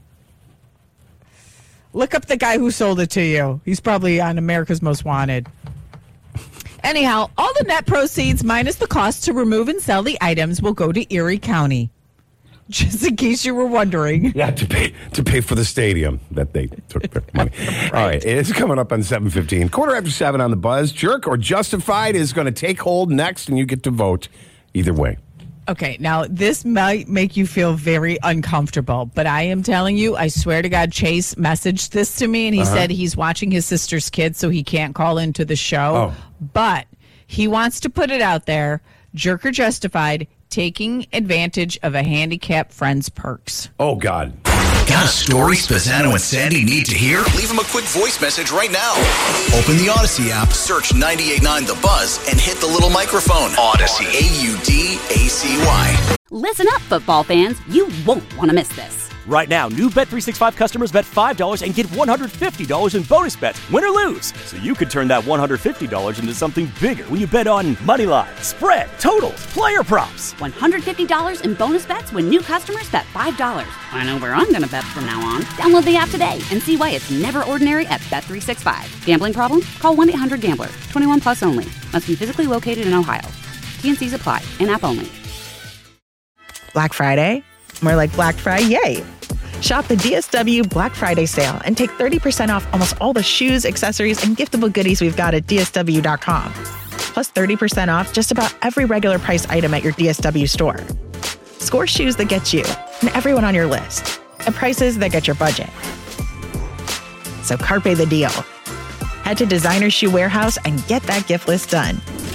S7: Look up the guy who sold it to you. He's probably on America's Most Wanted. Anyhow, all the net proceeds minus the cost to remove and sell the items will go to Erie County. Just in case you were wondering.
S6: Yeah, to pay for the stadium that they took their money. Right. All right, it's coming up on 7:15. 7:15 on the Buzz. Jerk or Justified is going to take hold next, and you get to vote either way.
S7: Okay, now this might make you feel very uncomfortable, but I am telling you, I swear to God, Chase messaged this to me, and he said he's watching his sister's kids, so he can't call into the show. But he wants to put it out there, Jerk or Justified, taking advantage of a handicapped friend's perks.
S6: Oh, God.
S8: Got a story Spazzano and Sandy need to hear? Leave them a quick voice message right now. Open the Odyssey app, search 98.9 The Buzz, and hit the little microphone. Odyssey. AUDACY.
S1: Listen up, football fans. You won't want to miss this.
S2: Right now, new Bet365 customers bet $5 and get $150 in bonus bets, win or lose. So you could turn that $150 into something bigger when you bet on money line, spread, totals, player props.
S1: $150 in bonus bets when new customers bet $5. I know where I'm going to bet from now on. Download the app today and see why it's never ordinary at Bet365. Gambling problem? Call 1-800-GAMBLER. 21 plus only. Must be physically located in Ohio. T&Cs apply. In-app only.
S10: Black Friday? More like Black Friday, yay! Shop the DSW Black Friday sale and take 30% off almost all the shoes, accessories, and giftable goodies we've got at DSW.com. Plus 30% off just about every regular price item at your DSW store. Score shoes that get you and everyone on your list at prices that get your budget. So carpe the deal. Head to Designer Shoe Warehouse and get that gift list done.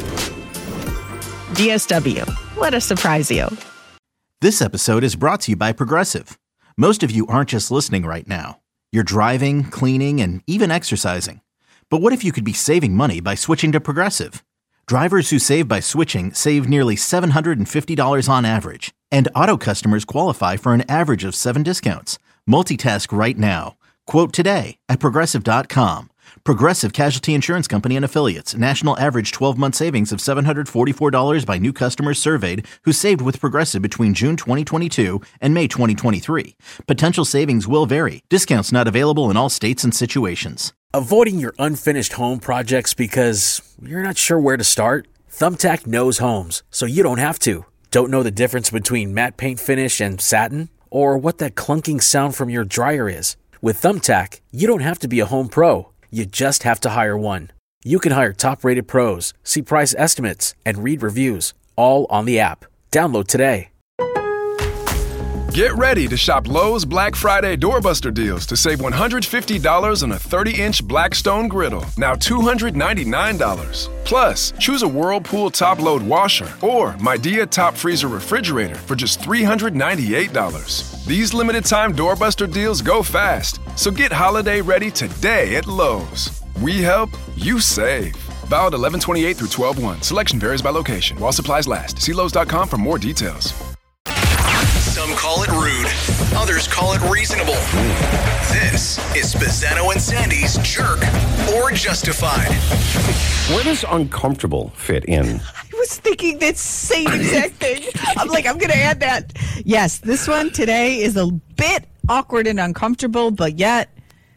S10: DSW, let us surprise you.
S3: This episode is brought to you by Progressive. Most of you aren't just listening right now. You're driving, cleaning, and even exercising. But what if you could be saving money by switching to Progressive? Drivers who save by switching save nearly $750 on average. And auto customers qualify for an average of 7 discounts. Multitask right now. Quote today at Progressive.com. Progressive Casualty Insurance Company and Affiliates. National average 12-month savings of $744 by new customers surveyed who saved with Progressive between June 2022 and May 2023. Potential savings will vary. Discounts not available in all states and situations.
S11: Avoiding your unfinished home projects because you're not sure where to start? Thumbtack knows homes, so you don't have to. Don't know the difference between matte paint finish and satin? Or what that clunking sound from your dryer is? With Thumbtack, you don't have to be a home pro. You just have to hire one. You can hire top-rated pros, see price estimates, and read reviews, all on the app. Download today.
S4: Get ready to shop Lowe's Black Friday doorbuster deals to save $150 on a 30-inch Blackstone griddle, now $299. Plus, choose a Whirlpool top-load washer or Midea top freezer refrigerator for just $398. These limited-time doorbuster deals go fast, so get holiday ready today at Lowe's. We help, you save. Valid 11/28 through 12/1. Selection varies by location. While supplies last. See Lowe's.com for more details.
S8: Some call it rude. Others call it reasonable. This is Spezzano and Sandy's Jerk or Justified.
S6: Where does uncomfortable fit in?
S7: I was thinking that same exact thing. I'm like, I'm going to add that. Yes, this one today is a bit awkward and uncomfortable, but yet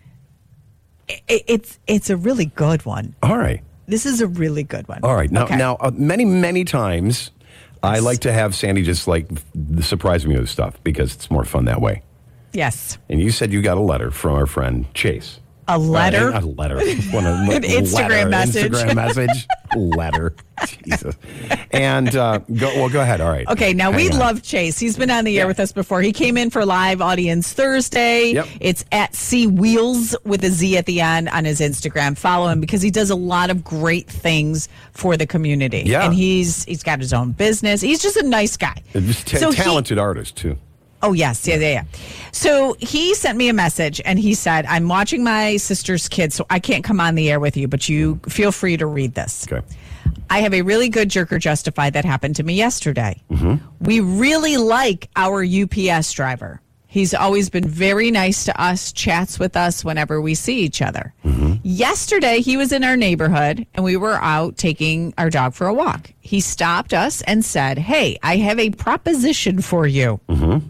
S7: it's a really good one.
S6: All right.
S7: This is a really good one.
S6: All right. Now,
S7: Okay.
S6: many times, I like to have Sandy just like surprise me with stuff because it's more fun that way.
S7: Yes.
S6: And you said you got a letter from our friend Chase.
S7: A letter?
S6: Not a letter. An
S7: Instagram message.
S6: Instagram message. Letter. Jesus. And go ahead. All right.
S7: Okay, now we love Chase. He's been on the air with us before. He came in for live audience Thursday.
S6: Yep.
S7: It's at C Wheels with a Z at the end on his Instagram. Follow him because he does a lot of great things for the community.
S6: Yeah.
S7: And he's got his own business. He's just a nice guy.
S6: Just talented artist, too.
S7: Oh, yes. Yeah. So he sent me a message and he said, I'm watching my sister's kids, so I can't come on the air with you, but you feel free to read this.
S6: Okay.
S7: I have a really good Jerk or Justified that happened to me yesterday.
S6: Mm-hmm.
S7: We really like our UPS driver. He's always been very nice to us, chats with us whenever we see each other.
S6: Mm-hmm.
S7: Yesterday, he was in our neighborhood and we were out taking our dog for a walk. He stopped us and said, hey, I have a proposition for you.
S6: Mm-hmm.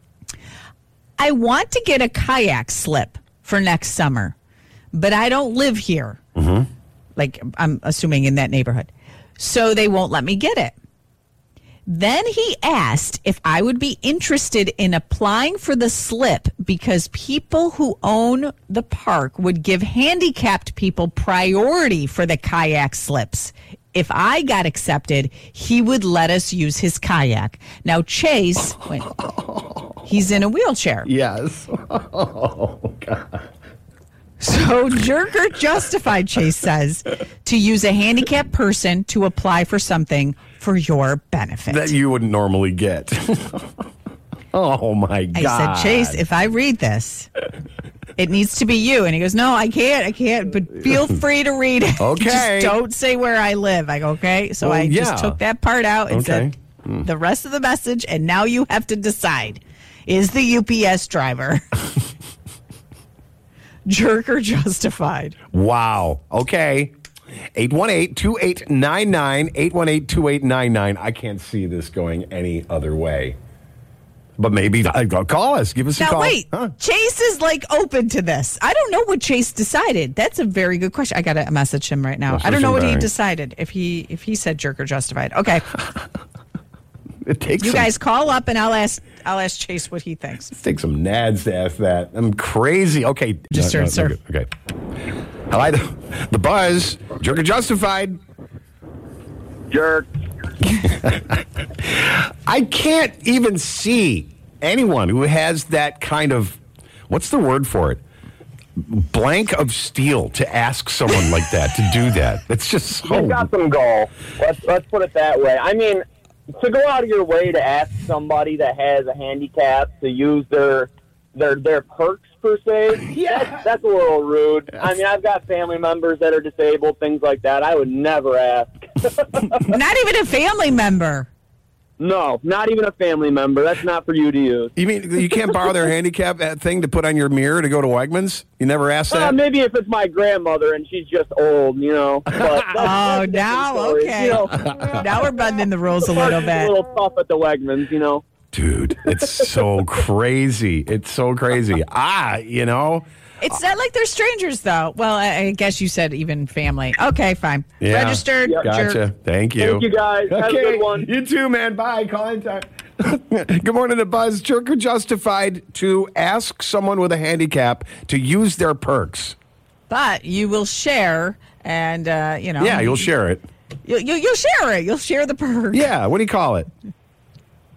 S7: I want to get a kayak slip for next summer, but I don't live here.
S6: Mm-hmm.
S7: Like, I'm assuming in that neighborhood. So they won't let me get it. Then he asked if I would be interested in applying for the slip because people who own the park would give handicapped people priority for the kayak slips. If I got accepted, he would let us use his kayak. Now, Chase, he's in a wheelchair.
S6: Yes. Oh, God.
S7: So Jerk or Justified, Chase says, to use a handicapped person to apply for something for your benefit.
S6: That you wouldn't normally get. Oh, my God.
S7: I said, Chase, if I read this, it needs to be you. And he goes, no, I can't, but feel free to read it.
S6: Okay.
S7: Just don't say where I live. I go, okay. So I just took that part out and said the rest of the message, and now you have to decide, is the UPS driver Jerk or Justified?
S6: Wow. Okay. 818-2899, 818-2899. I can't see this going any other way. But maybe call us. Give us a call.
S7: Now, wait.
S6: Huh?
S7: Chase is open to this. I don't know what Chase decided. That's a very good question. I got to message him right now. I don't know what he decided. If he said Jerk or Justified. Okay.
S6: It takes
S7: you guys call up and I'll ask Chase what he thinks.
S6: It takes some nads to ask that. I'm crazy. Okay.
S7: Sir.
S6: Okay. Hi, the Buzz. Jerk or Justified?
S12: Jerk.
S6: I can't even see anyone who has that kind of, what's the word for it? Blank of steel to ask someone like that to do that. It's just so.
S12: You've got some gall. Let's put it that way. I mean, to go out of your way to ask somebody that has a handicap to use their perks per se, that's a little rude. I mean, I've got family members that are disabled, things like that. I would never ask.
S7: Not even a family member.
S12: No, not even a family member. That's not for you to use.
S6: You mean you can't borrow their handicap thing to put on your mirror to go to Wegmans? You never asked that?
S12: Maybe if it's my grandmother and she's just old, But
S7: now, okay. Now we're bending the rules a little bit.
S12: A little tough at the Wegmans,
S6: Dude, it's so crazy. It's so crazy.
S7: It's not like they're strangers, though. Well, I guess you said even family. Okay, fine.
S6: Yeah.
S7: Registered.
S6: Yep. Gotcha.
S7: Jerk.
S6: Thank you.
S12: Thank you, guys.
S6: Okay.
S12: Have a good one.
S6: You too, man. Bye. Call in time. Good morning, the Buzz. Jerk or Justified to ask someone with a handicap to use their perks.
S7: But you will share, and
S6: Yeah, you'll share it.
S7: You'll share it. You'll share the perk.
S6: Yeah. What do you call it?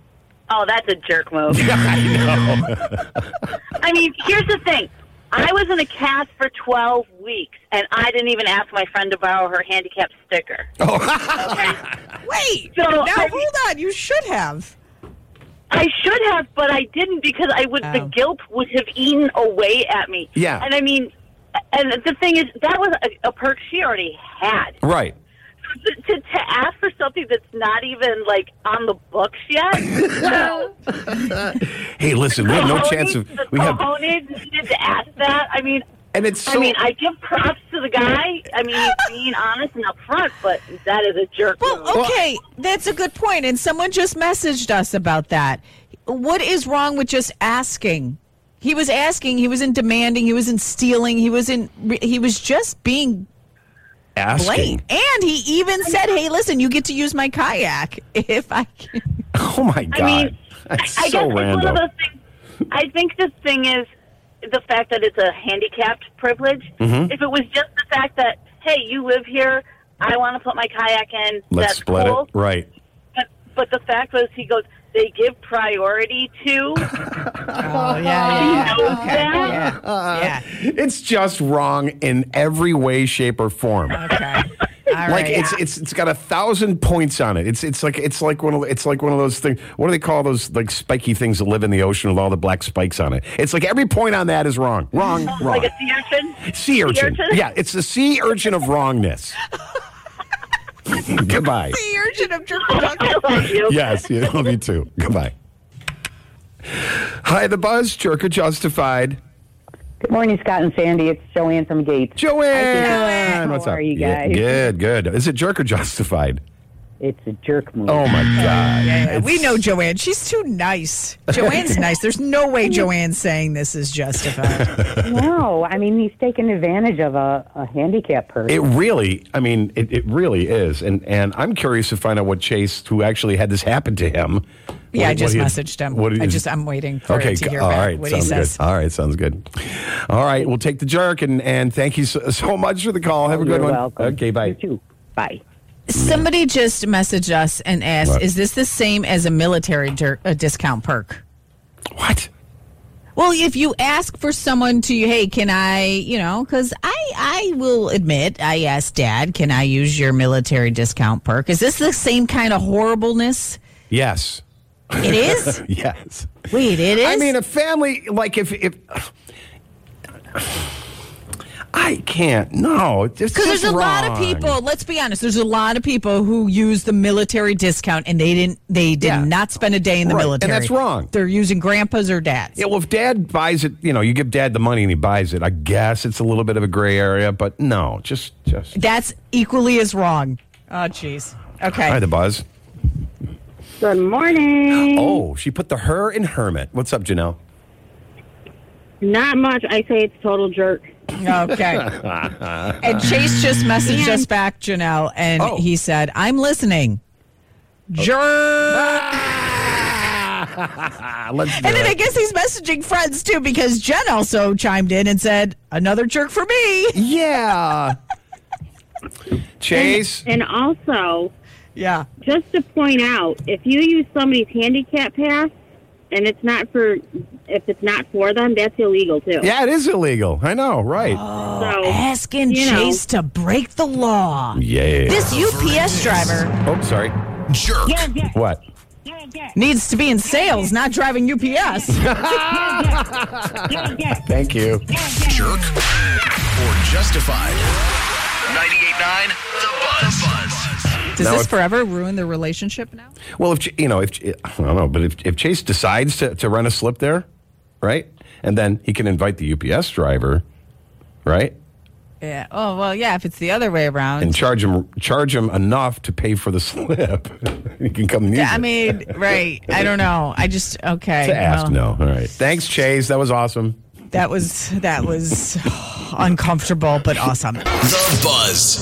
S9: Oh, that's a jerk move.
S6: I know.
S9: I mean, here's the thing. I was in a cast for 12 weeks, and I didn't even ask my friend to borrow her handicap sticker.
S6: Oh.
S9: Okay?
S7: Wait,
S9: So,
S7: now
S9: I mean-
S7: hold on. You should have.
S9: I should have, but I didn't because the guilt would have eaten away at me.
S6: Yeah.
S9: And I mean, and the thing is, that was a perk she already had.
S6: Right.
S9: To ask for something that's not even, like, on the books yet? No.
S6: Hey, listen, we have no chance of...
S9: The cojones needed to ask that. I mean...
S6: And it's so...
S9: I mean, I give props to the guy. I mean, he's being honest and upfront, but that is a jerk move.
S7: Well, okay, that's a good point. And someone just messaged us about that. What is wrong with just asking? He was asking. He wasn't demanding. He wasn't stealing. He was just being
S6: asking.
S7: blatant. And he even said, "Hey, listen, you get to use my kayak if I can."
S6: Oh my God,
S9: I mean,
S6: that's
S9: I
S6: so
S9: guess
S6: random.
S9: it's one of those things. I think the thing is the fact that it's a handicapped privilege.
S6: Mhm.
S9: If it was just the fact that, hey, you live here, I want to put my kayak in,
S6: Let's
S9: that's
S6: split
S9: cool.
S6: it. Right.
S9: But the fact was, he goes, they give priority to.
S7: Oh, yeah.
S9: He knows
S7: Okay,
S9: that.
S7: yeah.
S6: It's just wrong in every way, shape, or form.
S7: Okay. All
S6: Like
S7: right.
S6: it's got 1,000 points on it. It's like one of those things. What do they call those like spiky things that live in the ocean with all the black spikes on it? It's like every point on that is wrong. Wrong.
S9: Like a sea urchin?
S6: Sea urchin. Yeah, it's the sea urchin of wrongness. Goodbye.
S7: The urchin of jerk.
S9: I love you.
S6: Yes, you love you too. Goodbye. Hi, The Buzz, Jerk or Justified.
S13: Good morning, Scott and Sandy. It's Joanne from Gates.
S6: Joanne, what's
S13: How
S6: up?
S13: are you guys?
S6: Yeah, good. Is it jerk or justified?
S13: It's a jerk move.
S6: Oh my God!
S7: Yeah, we know Joanne. She's too nice. Joanne's nice. There's no way Joanne's saying this is justified.
S13: No, I mean, he's taking advantage of a handicap person.
S6: It really, I mean, it really is. And I'm curious to find out what Chase, who actually had this happen to him.
S7: Yeah, I just
S6: he had-
S7: messaged him.
S6: what he-
S7: I'm waiting for
S6: Okay,
S7: to hear
S6: all
S7: back
S6: right,
S7: what he
S6: sounds
S7: says.
S6: good. All right, sounds good. All right, we'll take the jerk and thank you so much for the call. Have a good
S13: You're
S6: one.
S13: welcome.
S6: Okay, bye.
S13: You too. Bye.
S7: Somebody just messaged us and asked,
S6: What?
S7: is this the same as a military discount perk?
S6: What?
S7: Well, if you ask for someone to, hey, can I, because I will admit, I asked Dad, can I use your military discount perk? Is this the same kind of horribleness?
S6: Yes.
S7: It is?
S6: Yes.
S7: Wait, it is?
S6: I mean, a family, like if I can't. No, it's
S7: because there's
S6: just
S7: a lot of
S6: wrong.
S7: people. Let's be honest. There's a lot of people who use the military discount, and they did not spend a day in the
S6: Right, and
S7: military.
S6: that's wrong.
S7: They're using grandpas or dads.
S6: Yeah, well, if Dad buys it, you give Dad the money and he buys it. I guess it's a little bit of a gray area, but no, just.
S7: That's equally as wrong. Oh, jeez. Okay.
S6: Hi, The Buzz.
S9: Good morning.
S6: Oh, she put the her in hermit. What's up, Janelle?
S9: Not much. I say it's total jerk.
S7: Okay. And Chase just messaged us back, Janelle, and he said, I'm listening. Jerk.
S6: Let's do
S7: And then
S6: it.
S7: I guess he's messaging friends, too, because Jen also chimed in and said, another jerk for me.
S6: Yeah. Chase.
S9: And also,
S7: yeah,
S9: just to point out, if you use somebody's handicap pass and if it's not for them, that's illegal too.
S6: Yeah, it is illegal. I know, right.
S7: So, asking Chase to break the law.
S6: Yeah.
S7: This UPS driver
S6: Oh, sorry.
S8: Jerk.
S6: What?
S7: needs to be in sales, not driving UPS.
S6: Thank you.
S8: Jerk or justified. 98.9 The Buzz.
S7: Does
S6: Now,
S7: this
S6: if-
S7: forever ruin the relationship now?
S6: Well, if I don't know, but if Chase decides to run a slip there, right, and then he can invite the UPS driver, right,
S7: Yeah. Oh, well, yeah, if it's the other way around.
S6: and charge him enough to pay for the slip, he can come and use
S7: Yeah, I
S6: it.
S7: mean, right. I don't know. I just, okay.
S6: To ask,
S7: well,
S6: no. All right. Thanks, Chase. That was awesome.
S7: That was uncomfortable, but awesome.
S8: The Buzz.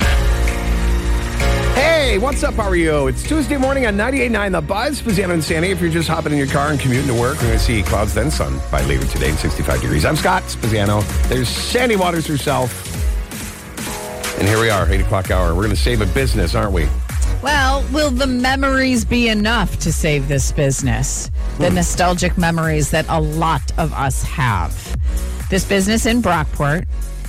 S6: Hey, what's up? How are you? It's Tuesday morning on 98.9 The Buzz. Spaziano and Sandy. If you're just hopping in your car and commuting to work, we're going to see clouds then sun by later today and 65 degrees. I'm Scott Spaziano. There's Sandy Waters herself. And here we are, 8 o'clock hour. We're going to save a business, aren't we?
S7: Well, will the memories be enough to save this business? The nostalgic memories that a lot of us have. This business in Brockport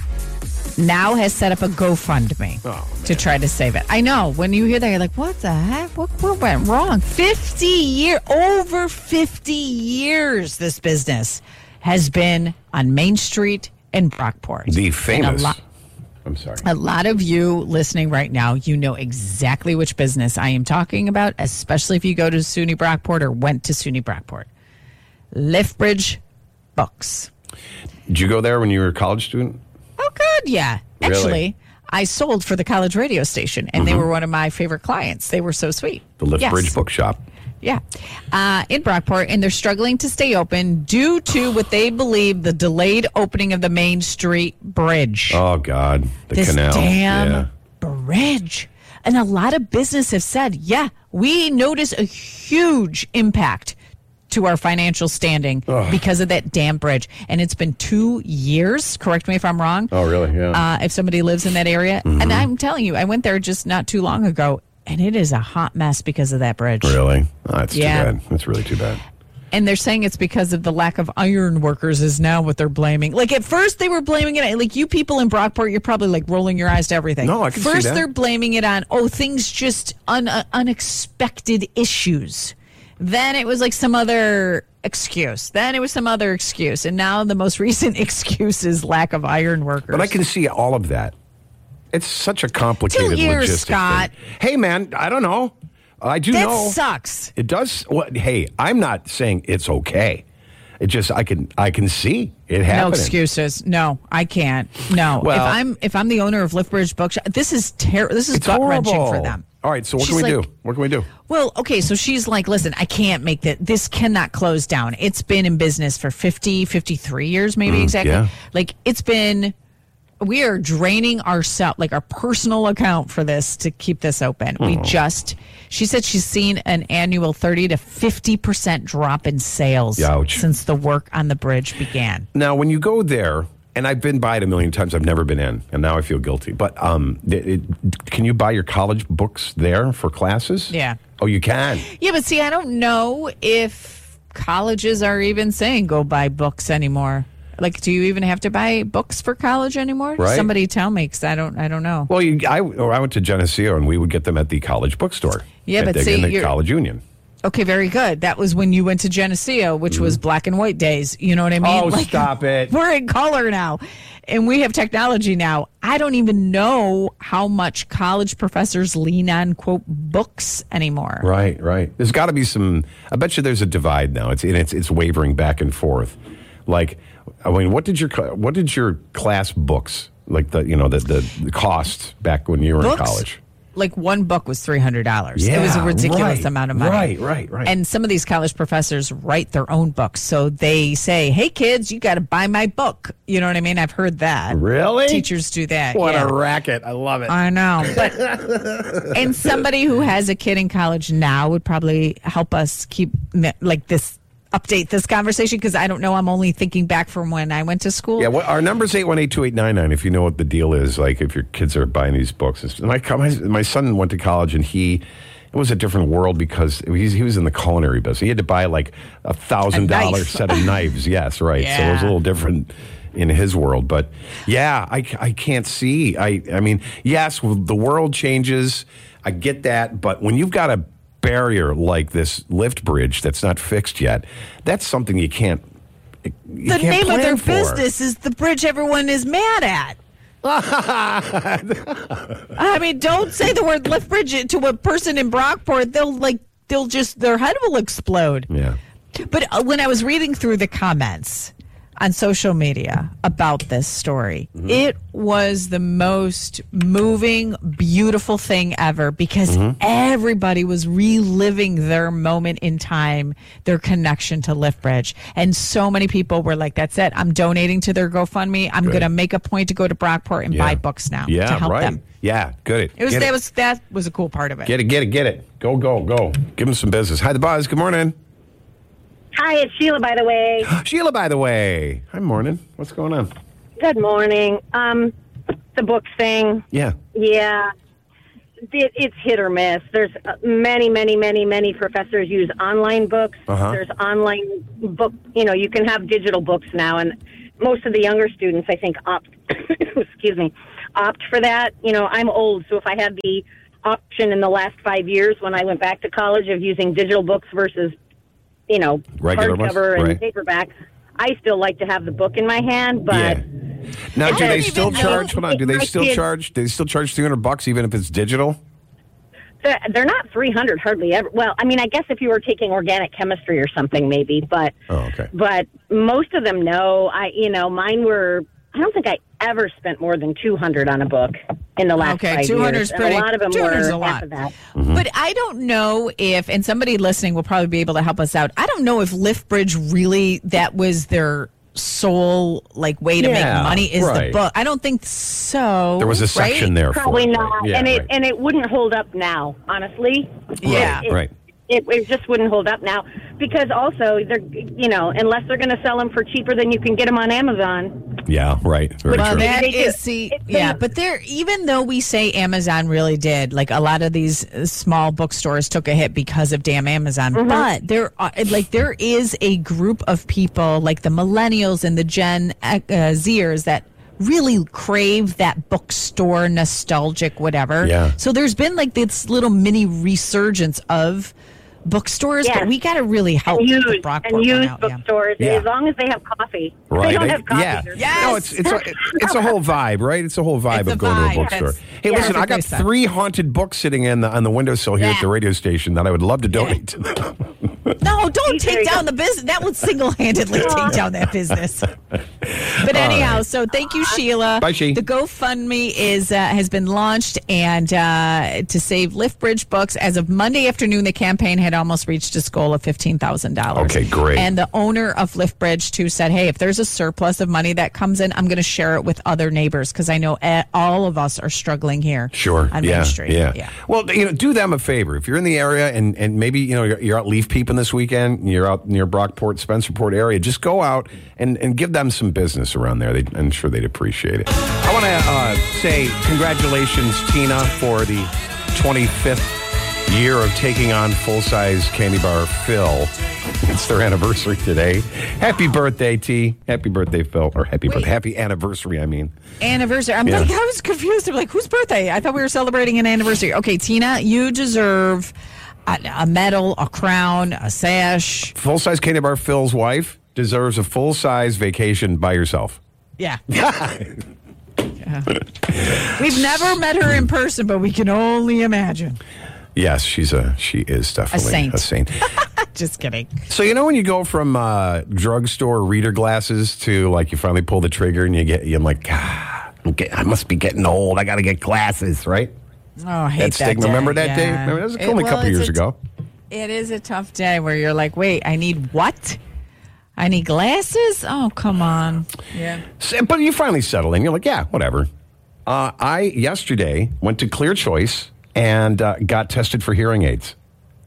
S7: now has set up a GoFundMe to try to save it. I know. When you hear that, you're like, what the heck? What went wrong? Over 50 years this business has been on Main Street in Brockport.
S6: The famous. I'm sorry.
S7: A lot of you listening right now, you know exactly which business I am talking about, especially if you go to SUNY Brockport or went to SUNY Brockport. Liftbridge Books.
S6: Did you go there when you were a college student?
S7: Oh, good, yeah.
S6: Really?
S7: Actually, I sold for the college radio station, and they were one of my favorite clients. They were so sweet.
S6: The Liftbridge Bookshop.
S7: Yeah. In Brockport, and they're struggling to stay open due to what they believe the delayed opening of the Main Street Bridge.
S6: Oh, God.
S7: This
S6: canal.
S7: Damn bridge. And a lot of business have said, we notice a huge impact to our financial standing because of that damn bridge. And it's been 2 years. Correct me if I'm wrong.
S6: Oh, really? Yeah.
S7: If somebody lives in that area. And I'm telling you, I went there just not too long ago, and it is a hot mess because of that bridge.
S6: Really? Oh, that's too bad. That's really too bad.
S7: And they're saying it's because of the lack of iron workers is now what they're blaming. Like, at first they were blaming it. Like, you people in Brockport, you're probably, like, rolling your eyes to everything.
S6: No, I can see that.
S7: First they're blaming it on, things just unexpected issues. Then it was, like, some other excuse. Then it was some other excuse. And now the most recent excuse is lack of iron workers.
S6: But I can see all of that. It's such a complicated
S7: 2 years,
S6: logistic
S7: Scott.
S6: thing. Hey, man, I don't know. I do know.
S7: That sucks.
S6: It does. Well, hey, I'm not saying it's okay. It just I can see it happening.
S7: No excuses. No, I can't. No.
S6: Well,
S7: if I'm the owner of Liftbridge Bookshop, this is gut wrenching for them.
S6: All right, so what can we do? What can we do?
S7: Well, okay, so she's like, listen, I can't make that. This cannot close down. It's been in business for 53 years, maybe exactly.
S6: Yeah.
S7: Like, we are draining ourselves, like our personal account for this to keep this open. She said she's seen an annual 30 to 50% drop in sales since the work on the bridge began.
S6: Now, when you go there, and I've been by it a million times, I've never been in, and now I feel guilty. But can you buy your college books there for classes?
S7: Yeah.
S6: Oh, you can?
S7: Yeah, but see, I don't know if colleges are even saying go buy books anymore. Like, do you even have to buy books for college anymore?
S6: Right.
S7: Somebody tell me, because I don't know.
S6: Well, I went to Geneseo, and we would get them at the college bookstore.
S7: Yeah, but
S6: in the College Union.
S7: Okay, very good. That was when you went to Geneseo, which was black and white days. You know what I mean?
S6: Oh, stop it.
S7: We're in color now, and we have technology now. I don't even know how much college professors lean on, quote, books anymore.
S6: Right. There's got to be some. I bet you there's a divide now. It's wavering back and forth. Like, I mean, what did your class books, like the cost back when you were in college?
S7: Like, one book was $300.
S6: Yeah,
S7: it was a ridiculous amount of money.
S6: Right.
S7: And some of these college professors write their own books. So they say, hey, kids, you got to buy my book. You know what I mean? I've heard that.
S6: Really?
S7: Teachers do that.
S6: What a racket. I love it.
S7: I know. But and somebody who has a kid in college now would probably help us update this conversation, because I don't know. I'm only thinking back from when I went to school.
S6: Yeah, our number's 818-2899 if you know what the deal is, like if your kids are buying these books. My son went to college, and it was a different world because he was in the culinary business. He had to buy like $1,000 set of knives. Yes, right.
S7: Yeah.
S6: So it was a little different in his world. But yeah, I can't see. I mean, yes, the world changes. I get that. But when you've got a barrier like this lift bridge that's not fixed yet, that's something you can't. The
S7: name of their business is the bridge everyone is mad at. I mean, don't say the word lift bridge to a person in Brockport. Their head will explode.
S6: Yeah.
S7: But when I was reading through the comments on social media about this story, it was the most moving, beautiful thing ever, because everybody was reliving their moment in time, their connection to Liftbridge. And so many people were like, that's it. I'm donating to their GoFundMe. I'm going to make a point to go to Brockport and buy books now to help them.
S6: Yeah, good.
S7: That was a cool part of it.
S6: Get it. Go. Give them some business. Hi, the Buzz. Good morning.
S14: Hi, it's Sheila, by the way.
S6: Sheila, by the way. Hi, morning. What's going on?
S14: Good morning. The books thing.
S6: Yeah.
S14: Yeah. It's hit or miss. There's many professors use online books. There's online book. You can have digital books now, and most of the younger students, I think, opt for that. I'm old, so if I had the option in the last 5 years when I went back to college of using digital books versus, hardcover and paperback, I still like to have the book in my hand, but.
S6: Yeah. Now, do they still charge? Hold on. Do they still charge? Do they still charge $300 even if it's digital?
S14: They're not $300 hardly ever. Well, I mean, I guess if you were taking organic chemistry or something, maybe. But But most of them, no. Mine were. I don't think I ever spent more than $200 on a book in the last 5 years.
S7: 200 is pretty.
S14: And a lot of them
S7: 200
S14: were
S7: is a lot.
S14: half of that.
S7: But I don't know if, and somebody listening will probably be able to help us out. I don't know if Liftbridge really that was their sole way to make money is the book. I don't think so.
S6: There was a section there
S14: probably
S6: for it.
S14: not.
S6: Right? Yeah,
S14: and it wouldn't hold up now, honestly.
S6: Right.
S14: It just wouldn't hold up now because also they're unless they're going to sell them for cheaper than you can get them on Amazon.
S6: Yeah, right. Very true.
S7: That is but there, even though we say Amazon really did, a lot of these small bookstores took a hit because of damn Amazon. But there is a group of people like the millennials and the Gen Zers that really crave that bookstore nostalgic whatever.
S6: Yeah.
S7: So there's been this little mini resurgence of bookstores, but we got to really help the Brockport
S14: and used
S7: out.
S14: bookstores as long as they have coffee.
S6: Right.
S14: They don't have coffee.
S6: No, it's a whole vibe, right? It's a whole vibe of going to a bookstore. Hey, listen, I got 3 haunted books sitting on the windowsill here at the radio station that I would love to donate to them.
S7: No, don't take down the business. That would single-handedly take down that business. But anyhow, so thank you, Sheila.
S6: Bye, She.
S7: The GoFundMe has been launched, and to save Liftbridge books, as of Monday afternoon, the campaign had almost reached its goal of $15,000.
S6: Okay, great.
S7: And the owner of Liftbridge, too, said, hey, if there's a surplus of money that comes in, I'm going to share it with other neighbors because I know all of us are struggling here on Main Street.
S6: Yeah. Well, do them a favor. If you're in the area and maybe, you're out leaf peeping this weekend, you're out near Brockport, Spencerport area, just go out and give them some business around there. I'm sure they'd appreciate it. I want to say congratulations, Tina, for the 25th year of taking on full-size candy bar Phil. It's their anniversary today. Happy birthday, T. Happy birthday, Phil. Or happy anniversary, I mean.
S7: Anniversary. I was confused. I'm like, whose birthday? I thought we were celebrating an anniversary. Okay, Tina, you deserve a medal, a crown, a sash.
S6: Full-size candy bar Phil's wife deserves a full-size vacation by herself.
S7: Yeah. We've never met her in person, but we can only imagine.
S6: Yes, she is definitely a saint.
S7: Just kidding.
S6: So when you go from drugstore reader glasses to you finally pull the trigger and I'm like, I must be getting old. I got to get glasses, right?
S7: Oh, I hate that
S6: stigma.
S7: day.
S6: Remember that day? Remember, that was only a couple years ago.
S7: It is a tough day where you're like, wait, I need what? I need glasses? Oh, come on. Yeah.
S6: But you finally settle in. You're like, yeah, whatever. I yesterday went to Clear Choice and got tested for hearing aids.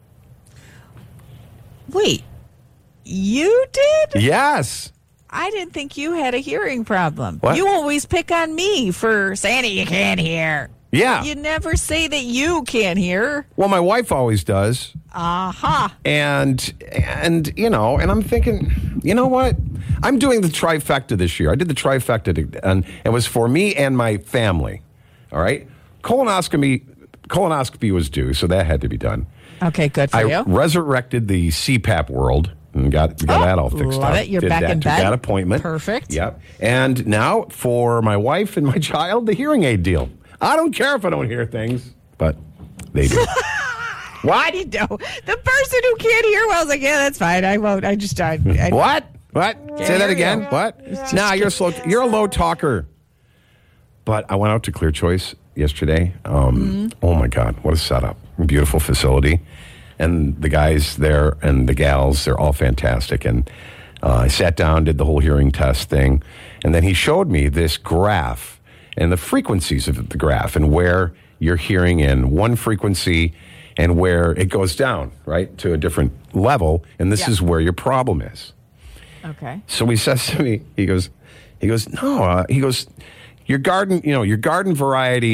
S7: Wait, you did?
S6: Yes.
S7: I didn't think you had a hearing problem.
S6: What?
S7: You always pick on me for saying you can't hear.
S6: Yeah.
S7: You never say that you can't hear.
S6: Well, my wife always does.
S7: Aha.
S6: And I'm thinking, you know what? I'm doing the trifecta this year. I did the trifecta, and it was for me and my family. All right? Colonoscopy was due, so that had to be done.
S7: Okay, good for you.
S6: I resurrected the CPAP world and got that all fixed
S7: love
S6: up.
S7: It. You're back in bed.
S6: Took that appointment.
S7: Perfect.
S6: Yep. And now for my wife and my child, the hearing aid deal. I don't care if I don't hear things, but they do.
S7: Why do you know? The person who can't hear well is like, yeah, that's fine. I won't. I just died.
S6: What? Say that again. What? Nah, you're a low talker. But I went out to Clear Choice yesterday. Oh my God, what a setup. Beautiful facility. And the guys there and the gals, they're all fantastic. And I sat down, did the whole hearing test thing. And then he showed me this graph and the frequencies of the graph and where you're hearing in one frequency and where it goes down, right, to a different level. And this is where your problem is.
S7: Okay.
S6: So he says to me, he goes, your garden variety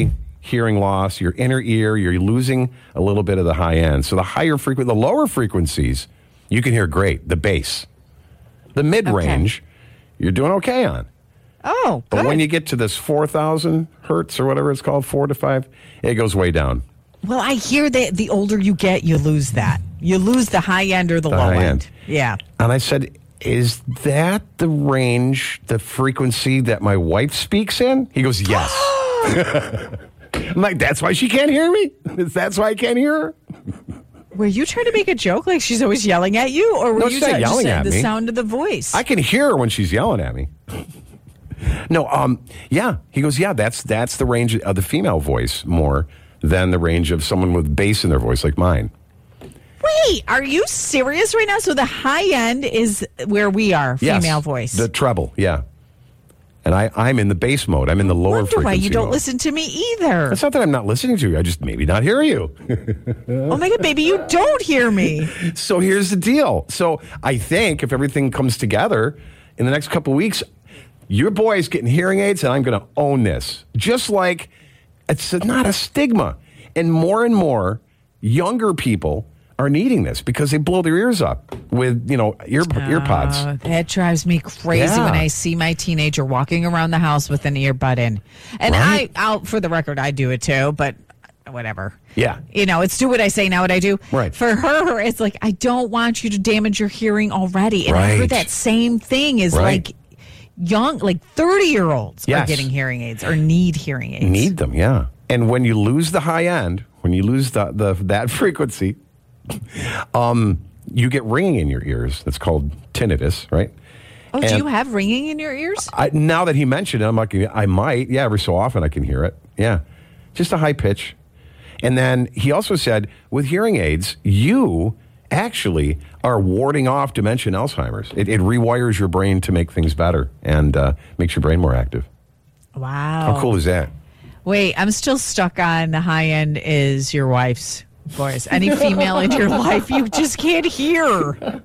S6: hearing loss, your inner ear, you're losing a little bit of the high end. So the lower frequencies, you can hear great, the bass. The mid-range, you're doing okay on.
S7: Oh, good.
S6: But when you get to this 4,000 hertz or whatever it's called, 4 to 5, it goes way down.
S7: Well, I hear that the older you get, you lose that. You lose the high end or the low end. Yeah.
S6: And I said, is that the range, the frequency that my wife speaks in? He goes, yes. I'm like, that's why she can't hear me? That's why I can't hear her?
S7: Were you trying to make a joke like she's always yelling at you? Or were you
S6: not yelling at
S7: the
S6: me.
S7: Sound of the voice?
S6: I can hear her when she's yelling at me. No, yeah. He goes, yeah, that's the range of the female voice more than the range of someone with bass in their voice like mine.
S7: Wait, are you serious right now? So the high end is where we are, female voice.
S6: The treble, yeah. And I'm in the bass mode. I'm in the lower frequency
S7: why you don't
S6: mode.
S7: Listen to me either.
S6: It's not that I'm not listening to you. I just maybe not hear you.
S7: Oh, my God, baby, you don't hear me.
S6: So here's the deal. So I think if everything comes together in the next couple of weeks, your boy's getting hearing aids, and I'm going to own this. Just like it's not a stigma. And more younger people are needing this because they blow their ears up with, earpods.
S7: That drives me crazy when I see my teenager walking around the house with an earbud in. And I'll for the record, I do it too, but whatever.
S6: Yeah.
S7: It's do what I say, not what I do.
S6: Right.
S7: For her, it's like, I don't want you to damage your hearing already. And I heard that same thing is like young, like 30-year-olds are getting hearing aids or need hearing aids.
S6: Need them, yeah. And when you lose the high end, when you lose that frequency, you get ringing in your ears. That's called tinnitus, right?
S7: Oh, do you have ringing in your ears?
S6: Now that he mentioned it, I'm like, I might. Yeah, every so often I can hear it. Yeah, just a high pitch. And then he also said, with hearing aids, you actually are warding off dementia and Alzheimer's. It rewires your brain to make things better and makes your brain more active.
S7: Wow.
S6: How cool is that?
S7: Wait, I'm still stuck on the high end is your wife's voice. Any female in your life you just can't hear. Hold on,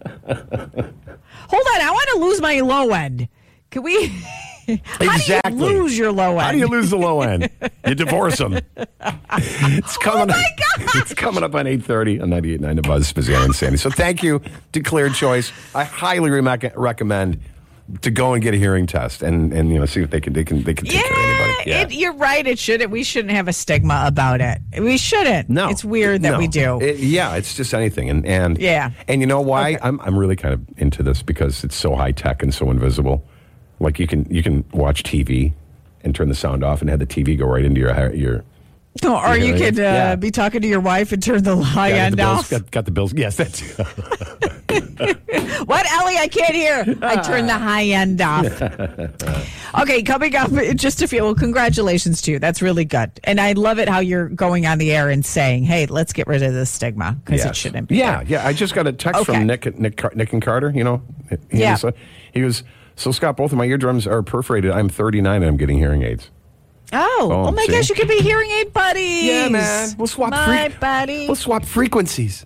S7: I want to lose my low end. Can we? How do you lose your low end?
S6: How do you lose the low end? You divorce them. It's coming. Oh my God! It's coming up on 8:30 on 98.9 The Buzz, Spaziano and Sandy. So thank you, Declared Choice. I highly recommend to go and get a hearing test and see if they can take care of anybody. Yeah.
S7: You're right. It shouldn't. We shouldn't have a stigma about it. We shouldn't.
S6: No,
S7: it's weird that we do.
S6: It's just anything. And you know why? Okay. I'm really kind of into this because it's so high tech and so invisible. Like you can watch TV and turn the sound off and have the TV go right into your.
S7: No, or you could be talking to your wife and turn the high end off.
S6: Got the bills. Yes, that's.
S7: What, Ellie? I can't hear. I turned the high end off. Okay, coming up just a few. Well, congratulations to you. That's really good. And I love it how you're going on the air and saying, hey, let's get rid of this stigma because it shouldn't be.
S6: Yeah. I just got a text from Nick and Carter, He goes, so Scott, both of my eardrums are perforated. I'm 39 and I'm getting hearing aids.
S7: Oh my gosh, you could be hearing aid buddies.
S6: Yeah, man. We'll swap
S7: buddy.
S6: We'll swap frequencies.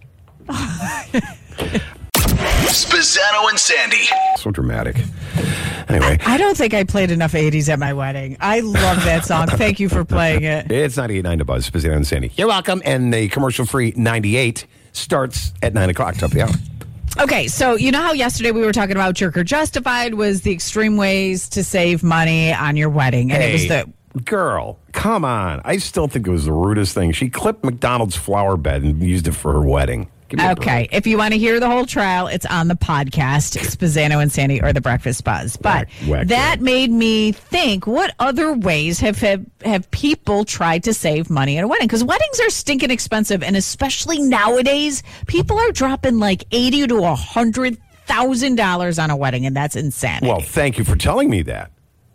S8: Spaziano and Sandy.
S6: So dramatic. Anyway.
S7: I don't think I played enough 80s at my wedding. I love that song. Thank you for playing it.
S6: It's 98.9 The Buzz, Spaziano and Sandy. You're welcome. And the commercial-free 98 starts at 9 o'clock, top of the hour.
S7: Okay, so you know how yesterday we were talking about Jerk or Justified was the extreme ways to save money on your wedding. And it was
S6: girl, come on. I still think it was the rudest thing. She clipped McDonald's flower bed and used it for her wedding.
S7: Okay, if you want to hear the whole trial, it's on the podcast, Spaziano and Sandy or The Breakfast Buzz. But that made me think, what other ways have people tried to save money at a wedding? Because weddings are stinking expensive, and especially nowadays, people are dropping like $80,000 to $100,000 on a wedding, and that's insanity.
S6: Well, thank you for telling me that.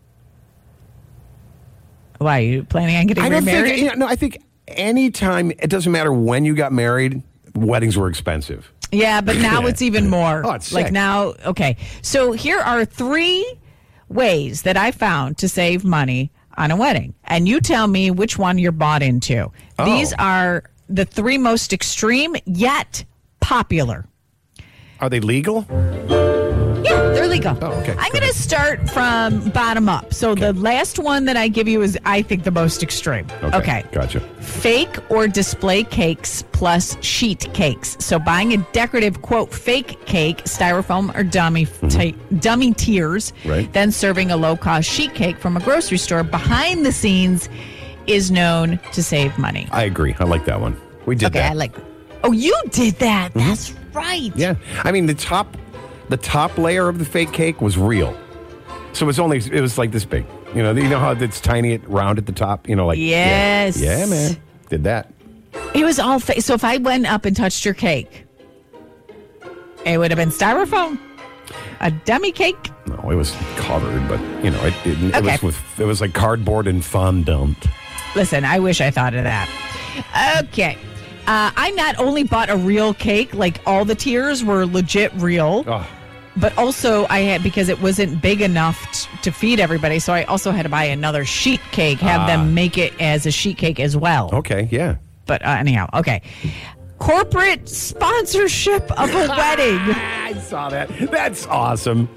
S7: Why, are you planning on getting remarried?
S6: I think anytime, it doesn't matter when you got married, weddings were expensive.
S7: Yeah, but now it's even more.
S6: Oh, it's
S7: like
S6: sick.
S7: now, okay. So here are 3 ways that I found to save money on a wedding. And you tell me which one you're bought into.
S6: Oh.
S7: These are the 3 most extreme yet popular.
S6: Are they legal?
S7: Yeah, They're legal.
S6: Oh, okay.
S7: I'm going to start from bottom up. So the last one that I give you is, I think, the most extreme. Okay.
S6: Gotcha.
S7: Fake or display cakes plus sheet cakes. So buying a decorative, quote, fake cake, styrofoam or dummy tiers,
S6: right.
S7: Then serving a low-cost sheet cake from a grocery store behind the scenes is known to save money.
S6: I agree. I like that one. We did that.
S7: Okay, I like. Oh, you did that. That's right.
S6: Yeah. I mean, the top layer of the fake cake was real. So it was like this big. You know how it's tiny, round at the top? Like.
S7: Yes.
S6: Yeah, man. Did that.
S7: It was all fake. So if I went up and touched your cake, it would have been styrofoam. A dummy cake.
S6: No, it was covered, but, it was like cardboard and fondant.
S7: Listen, I wish I thought of that. Okay. I not only bought a real cake, like all the tiers were legit real, but also I had, because it wasn't big enough to feed everybody, so I also had to buy another sheet cake, have them make it as a sheet cake as well.
S6: Okay, yeah.
S7: But anyhow, okay. Corporate sponsorship of a wedding.
S6: I saw that. That's awesome.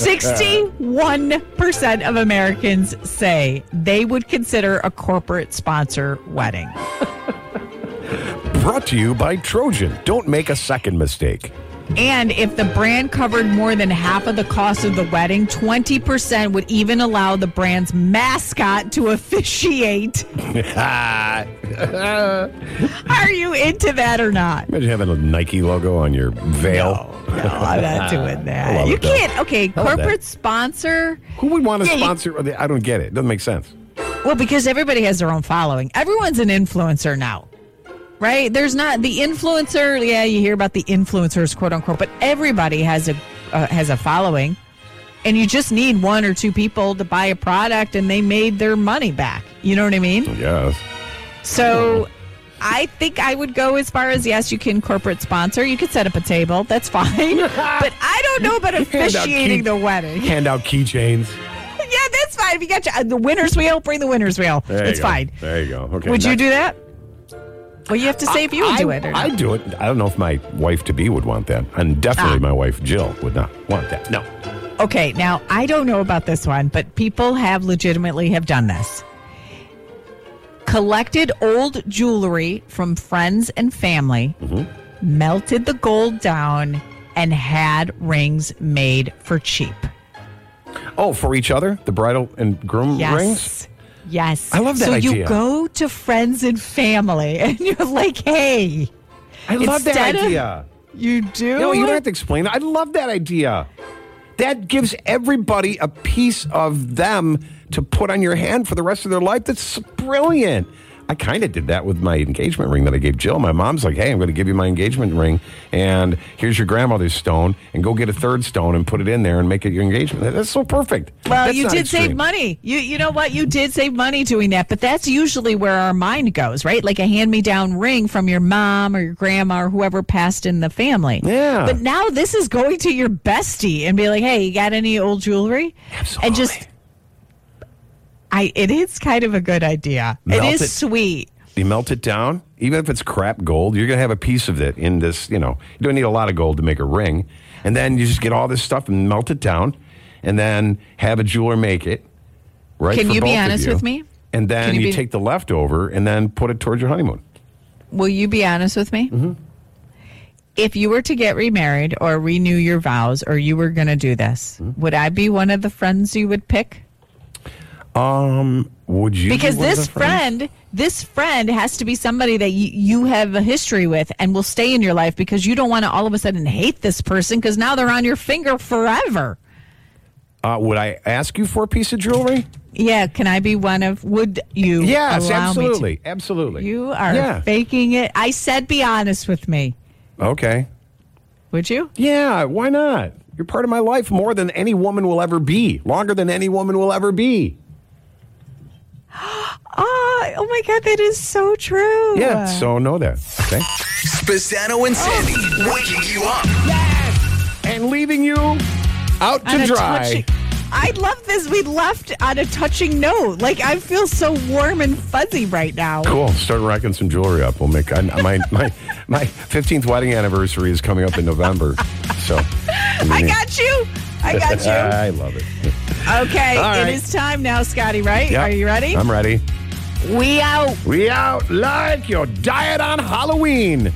S7: 61% of Americans say they would consider a corporate sponsor wedding.
S6: Brought to you by Trojan. Don't make a second mistake.
S7: And if the brand covered more than half of the cost of the wedding, 20% would even allow the brand's mascot to officiate. Are you into that or not?
S6: Imagine having a Nike logo on your veil.
S7: No, I'm not doing that. You can't. Okay, corporate sponsor.
S6: Who would want to sponsor? I don't get it. It doesn't make sense.
S7: Well, because everybody has their own following. Everyone's an influencer now. Right? There's not the influencer. Yeah, you hear about the influencers, quote unquote, but everybody has a following, and you just need one or two people to buy a product, and they made their money back. You know what I mean?
S6: Yes.
S7: So, I think I would go as far as, yes, you can corporate sponsor. You could set up a table. That's fine. But I don't know about officiating the wedding.
S6: Hand out keychains.
S7: Yeah, that's fine. If you got the winner's wheel, bring the winner's wheel. It's fine.
S6: There you go. Okay.
S7: Would you do that? Well, you have to say if you would do it or not.
S6: I'd do it. I don't know if my wife-to-be would want that. And definitely my wife, Jill, would not want that. No.
S7: Okay, now, I don't know about this one, but people have legitimately have done this. Collected old jewelry from friends and family, melted the gold down, and had rings made for cheap.
S6: Oh, for each other? The bridal and groom rings?
S7: Yes.
S6: I love that idea.
S7: So you go to friends and family and you're like, hey.
S6: I love that idea.
S7: You do?
S6: No, you don't have to explain it. I love that idea. That gives everybody a piece of them to put on your hand for the rest of their life. That's brilliant. I kind of did that with my engagement ring that I gave Jill. My mom's like, hey, I'm going to give you my engagement ring, and here's your grandmother's stone, and go get a third stone and put it in there and make it your engagement. That's so perfect.
S7: Well, you did save money. You know what? You did save money doing that, but that's usually where our mind goes, right? Like a hand-me-down ring from your mom or your grandma or whoever passed in the family.
S6: Yeah.
S7: But now this is going to your bestie and be like, hey, you got any old jewelry?
S6: Absolutely.
S7: And just... it is kind of a good idea. It is sweet.
S6: You melt it down, even if it's crap gold, you're going to have a piece of it in this, you don't need a lot of gold to make a ring. And then you just get all this stuff and melt it down and then have a jeweler make it, right?
S7: Can you be honest with me?
S6: And then you take the leftover and then put it towards your honeymoon.
S7: Will you be honest with me?
S6: Mm-hmm.
S7: If you were to get remarried or renew your vows or you were going to do this, would I be one of the friends you would pick?
S6: Would you?
S7: Because this friend has to be somebody that you have a history with and will stay in your life, because you don't want to all of a sudden hate this person because now they're on your finger forever.
S6: Would I ask you for a piece of jewelry?
S7: Yeah, can I be one of? Would you?
S6: Yes,
S7: allow
S6: absolutely,
S7: me to?
S6: absolutely.
S7: You are faking it. I said, be honest with me.
S6: Okay.
S7: Would you?
S6: Yeah, why not? You're part of my life more than any woman will ever be. Longer than any woman will ever be.
S7: Oh my God, that is so true.
S6: Yeah, so know that. Okay.
S8: Spezzano and Sandy, waking you up.
S6: Yes! And leaving you out to dry.
S7: I love this. We left on a touching note. Like, I feel so warm and fuzzy right now.
S6: Cool. Start racking some jewelry up. We'll make my 15th wedding anniversary is coming up in November. So
S7: I got you. I got you.
S6: I love it.
S7: Okay,
S6: right.
S7: It is time now, Scotty, right?
S6: Yep.
S7: Are you ready?
S6: I'm ready.
S7: We out.
S6: We out like your diet on Halloween.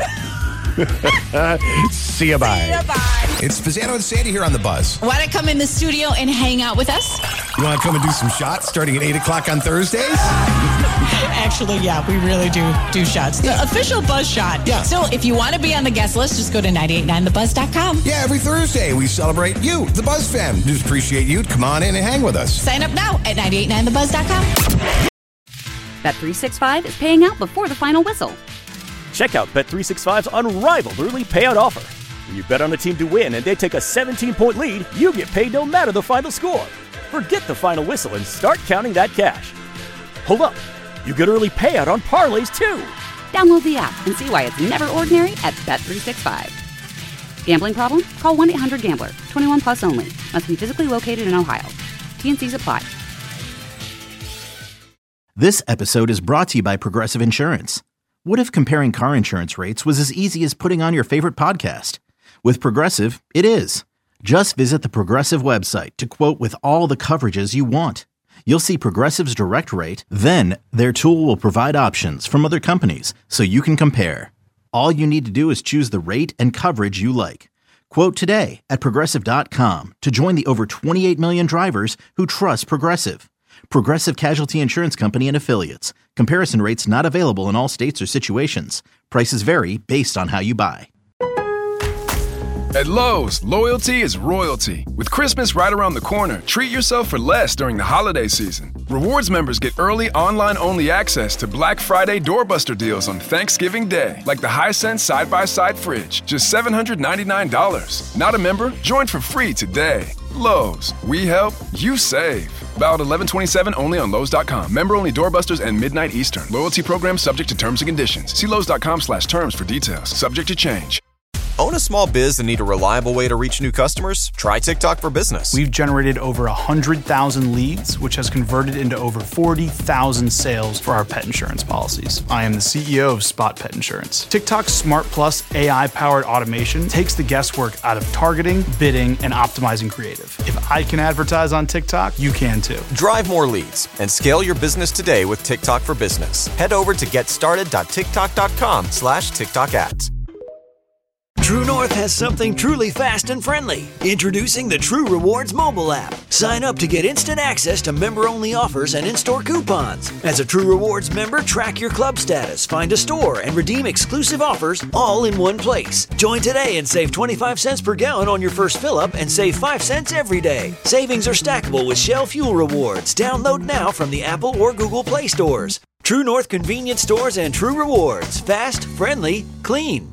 S6: See ya, bye.
S7: See ya, bye.
S15: It's Spezzano and Sandy here on The Buzz.
S16: Want to come in the studio and hang out with us?
S15: You want to come and do some shots starting at 8 o'clock on Thursdays?
S16: Actually, yeah, we really do shots. The official Buzz shot.
S15: Yeah.
S16: So if you want to be on the guest list, just go to 989thebuzz.com.
S15: Yeah, every Thursday we celebrate you, the Buzz fam. Just appreciate you. Come on in and hang with us.
S16: Sign up now at 989thebuzz.com.
S1: Bet365 is paying out before the final whistle.
S2: Check out Bet365's unrivaled early payout offer. When you bet on a team to win and they take a 17-point lead, you get paid no matter the final score. Forget the final whistle and start counting that cash. Hold up. You get early payout on parlays, too.
S1: Download the app and see why it's never ordinary at Bet365. Gambling problem? Call 1-800-GAMBLER. 21 plus only. Must be physically located in Ohio. T&Cs apply.
S3: This episode is brought to you by Progressive Insurance. What if comparing car insurance rates was as easy as putting on your favorite podcast? With Progressive, it is. Just visit the Progressive website to quote with all the coverages you want. You'll see Progressive's direct rate, then their tool will provide options from other companies so you can compare. All you need to do is choose the rate and coverage you like. Quote today at Progressive.com to join the over 28 million drivers who trust Progressive. Progressive Casualty Insurance Company and Affiliates. Comparison rates not available in all states or situations. Prices vary based on how you buy.
S4: At Lowe's, loyalty is royalty. With Christmas right around the corner, treat yourself for less during the holiday season. Rewards members get early online-only access to Black Friday doorbuster deals on Thanksgiving Day, like the Hisense side-by-side fridge, just $799. Not a member? Join for free today. Lowe's, we help, you save. Valid 11/27 only on Lowe's.com. Member-only doorbusters and midnight Eastern. Loyalty program subject to terms and conditions. See Lowe's.com/terms for details. Subject to change.
S5: Own a small biz and need a reliable way to reach new customers? Try TikTok for Business.
S17: We've generated over 100,000 leads, which has converted into over 40,000 sales for our pet insurance policies. I am the CEO of Spot Pet Insurance. TikTok's Smart Plus AI-powered automation takes the guesswork out of targeting, bidding, and optimizing creative. If I can advertise on TikTok, you can too.
S5: Drive more leads and scale your business today with TikTok for Business. Head over to getstarted.tiktok.com/TikTok ads.
S18: True North has something truly fast and friendly. Introducing the True Rewards mobile app. Sign up to get instant access to member-only offers and in-store coupons. As a True Rewards member, track your club status, find a store, and redeem exclusive offers all in one place. Join today and save 25 cents per gallon on your first fill-up and save 5 cents every day. Savings are stackable with Shell Fuel Rewards. Download now from the Apple or Google Play stores. True North convenience stores and True Rewards. Fast, friendly, clean.